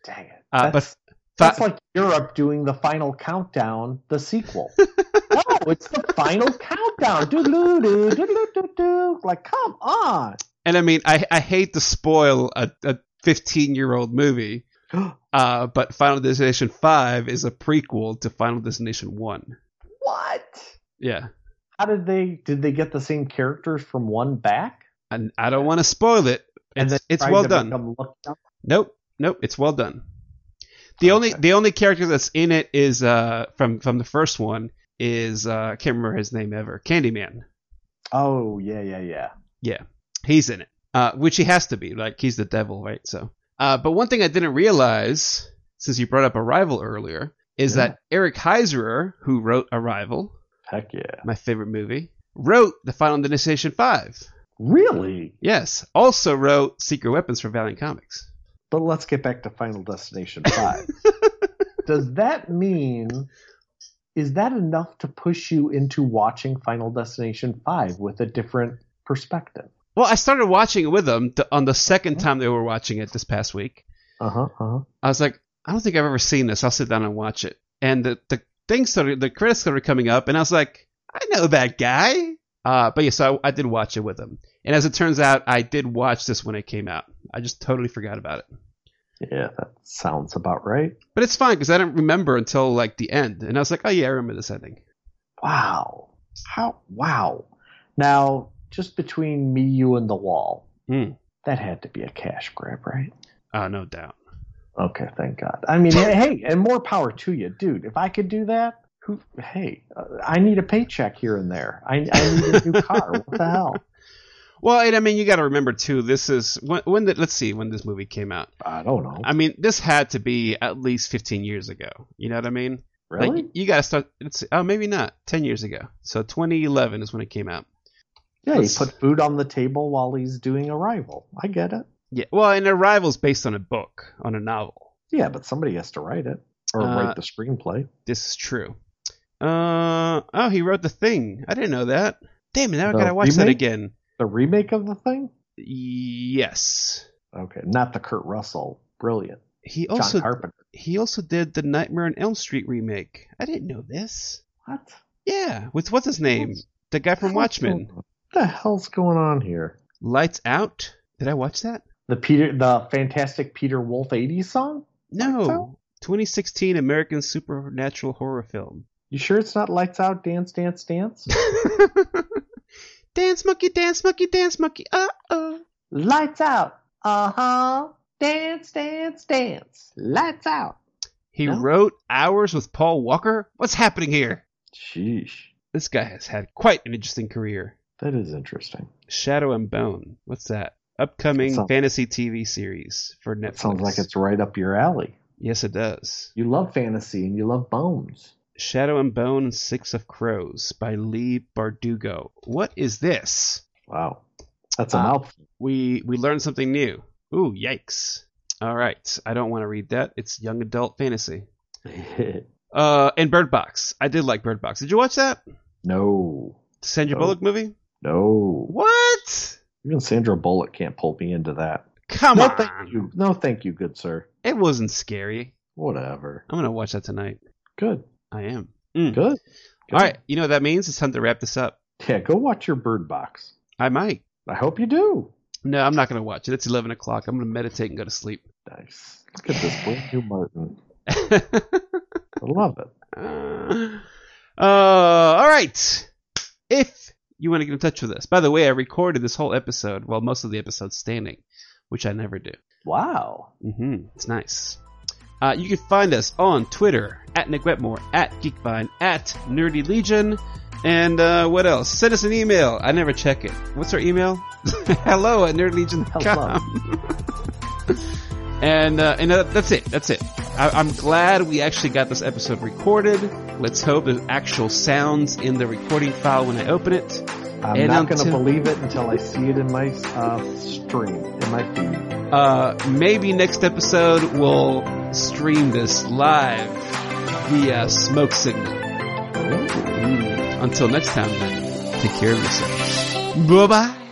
Dang it. That's like Europe doing the Final Countdown, the sequel. No, it's the Final Countdown. Do-do-do-do-do-do-do. Like, come on. And I mean, I hate to spoil a 15-year-old movie, but Final Destination 5 is a prequel to Final Destination 1. What? Yeah. How did they get the same characters from 1 back? And I don't want to spoil it. It's well done. Nope, it's well done. The only character that's in it is from the first one is I can't remember his name ever. Candyman. Oh yeah. Yeah, he's in it, which he has to be. Like he's the devil, right? So, but one thing I didn't realize, since you brought up Arrival earlier, is that Eric Heiserer, who wrote Arrival, heck yeah, my favorite movie, wrote the Final Destination 5. Really? Yes. Also wrote Secret Weapons for Valiant Comics. But let's get back to Final Destination 5. Does that mean, is that enough to push you into watching Final Destination 5 with a different perspective? Well, I started watching it with them on the second time they were watching it this past week. I was like, I don't think I've ever seen this. I'll sit down and watch it. And the credits started coming up, and I was like, I know that guy. But yeah, so I did watch it with them. And as it turns out, I did watch this when it came out. I just totally forgot about it. Yeah, that sounds about right. But it's fine because I didn't remember until like the end. And I was like, oh yeah, I remember this ending. Wow. Wow. Now, just between me, you, and the wall, that had to be a cash grab, right? No doubt. Okay, thank God. I mean, hey, and more power to you. Dude, if I could do that, I need a paycheck here and there. I need a new car. What the hell? Well, and I mean, you got to remember too. This is let's see when this movie came out. I don't know. I mean, this had to be at least 15 years ago. You know what I mean? Really? Like, you got to start. Maybe not 10 years ago. So 2011 is when it came out. Yeah, he put food on the table while he's doing Arrival. I get it. Yeah. Well, and Arrival's based on a book, on a novel. Yeah, but somebody has to write it or write the screenplay. This is true. He wrote The Thing. I didn't know that. Damn it, now I gotta watch that again. The remake of The Thing? Yes. Okay, not the Kurt Russell. Brilliant. John Carpenter. He also did the Nightmare on Elm Street remake. I didn't know this. What? Yeah, with what's his name? The guy from Watchmen. What the hell's going on here? Lights Out? Did I watch that? The fantastic Peter Wolf 80s song? No. 2016 American supernatural horror film. You sure it's not Lights Out, Dance, Dance, Dance? Dance monkey, dance monkey, dance monkey. Uh-oh. Lights out. Uh-huh. Dance, dance, dance. Lights out. He wrote Hours with Paul Walker? What's happening here? Sheesh. This guy has had quite an interesting career. That is interesting. Shadow and Bone. What's that? Upcoming fantasy TV series for Netflix. Sounds like it's right up your alley. Yes, it does. You love fantasy and you love bones. Shadow and Bone and Six of Crows by Lee Bardugo. What is this? Wow. That's a mouthful. We learned something new. Ooh, yikes. All right. I don't want to read that. It's young adult fantasy. And Bird Box. I did like Bird Box. Did you watch that? No. Sandra Bullock movie? No. What? Even Sandra Bullock can't pull me into that. Come on. Thank you. No, thank you, good sir. It wasn't scary. Whatever. I'm going to watch that tonight. Good. I am. Good. All right. You know what that means? It's time to wrap this up. Yeah, go watch your Bird Box. I might. I hope you do. No, I'm not going to watch it. It's 11 o'clock. I'm going to meditate and go to sleep. Nice. Look at this brand new Martin. I love it. All right. If you want to get in touch with us. By the way, I recorded this whole episode, well, most of the episode standing, which I never do. Wow. It's nice. You can find us on Twitter, at Nick Wetmore, at Geekvine, at Nerdy Legion, and what else? Send us an email. I never check it. What's our email? Hello at nerdlegion.com. And that's it. That's it. I'm glad we actually got this episode recorded. Let's hope there's actual sounds in the recording file when I open it. I'm not going to believe it until I see it in my stream, in my feed. Maybe next episode we'll stream this live via Smoke Signal. Until next time, then, take care of yourselves. Bye-bye.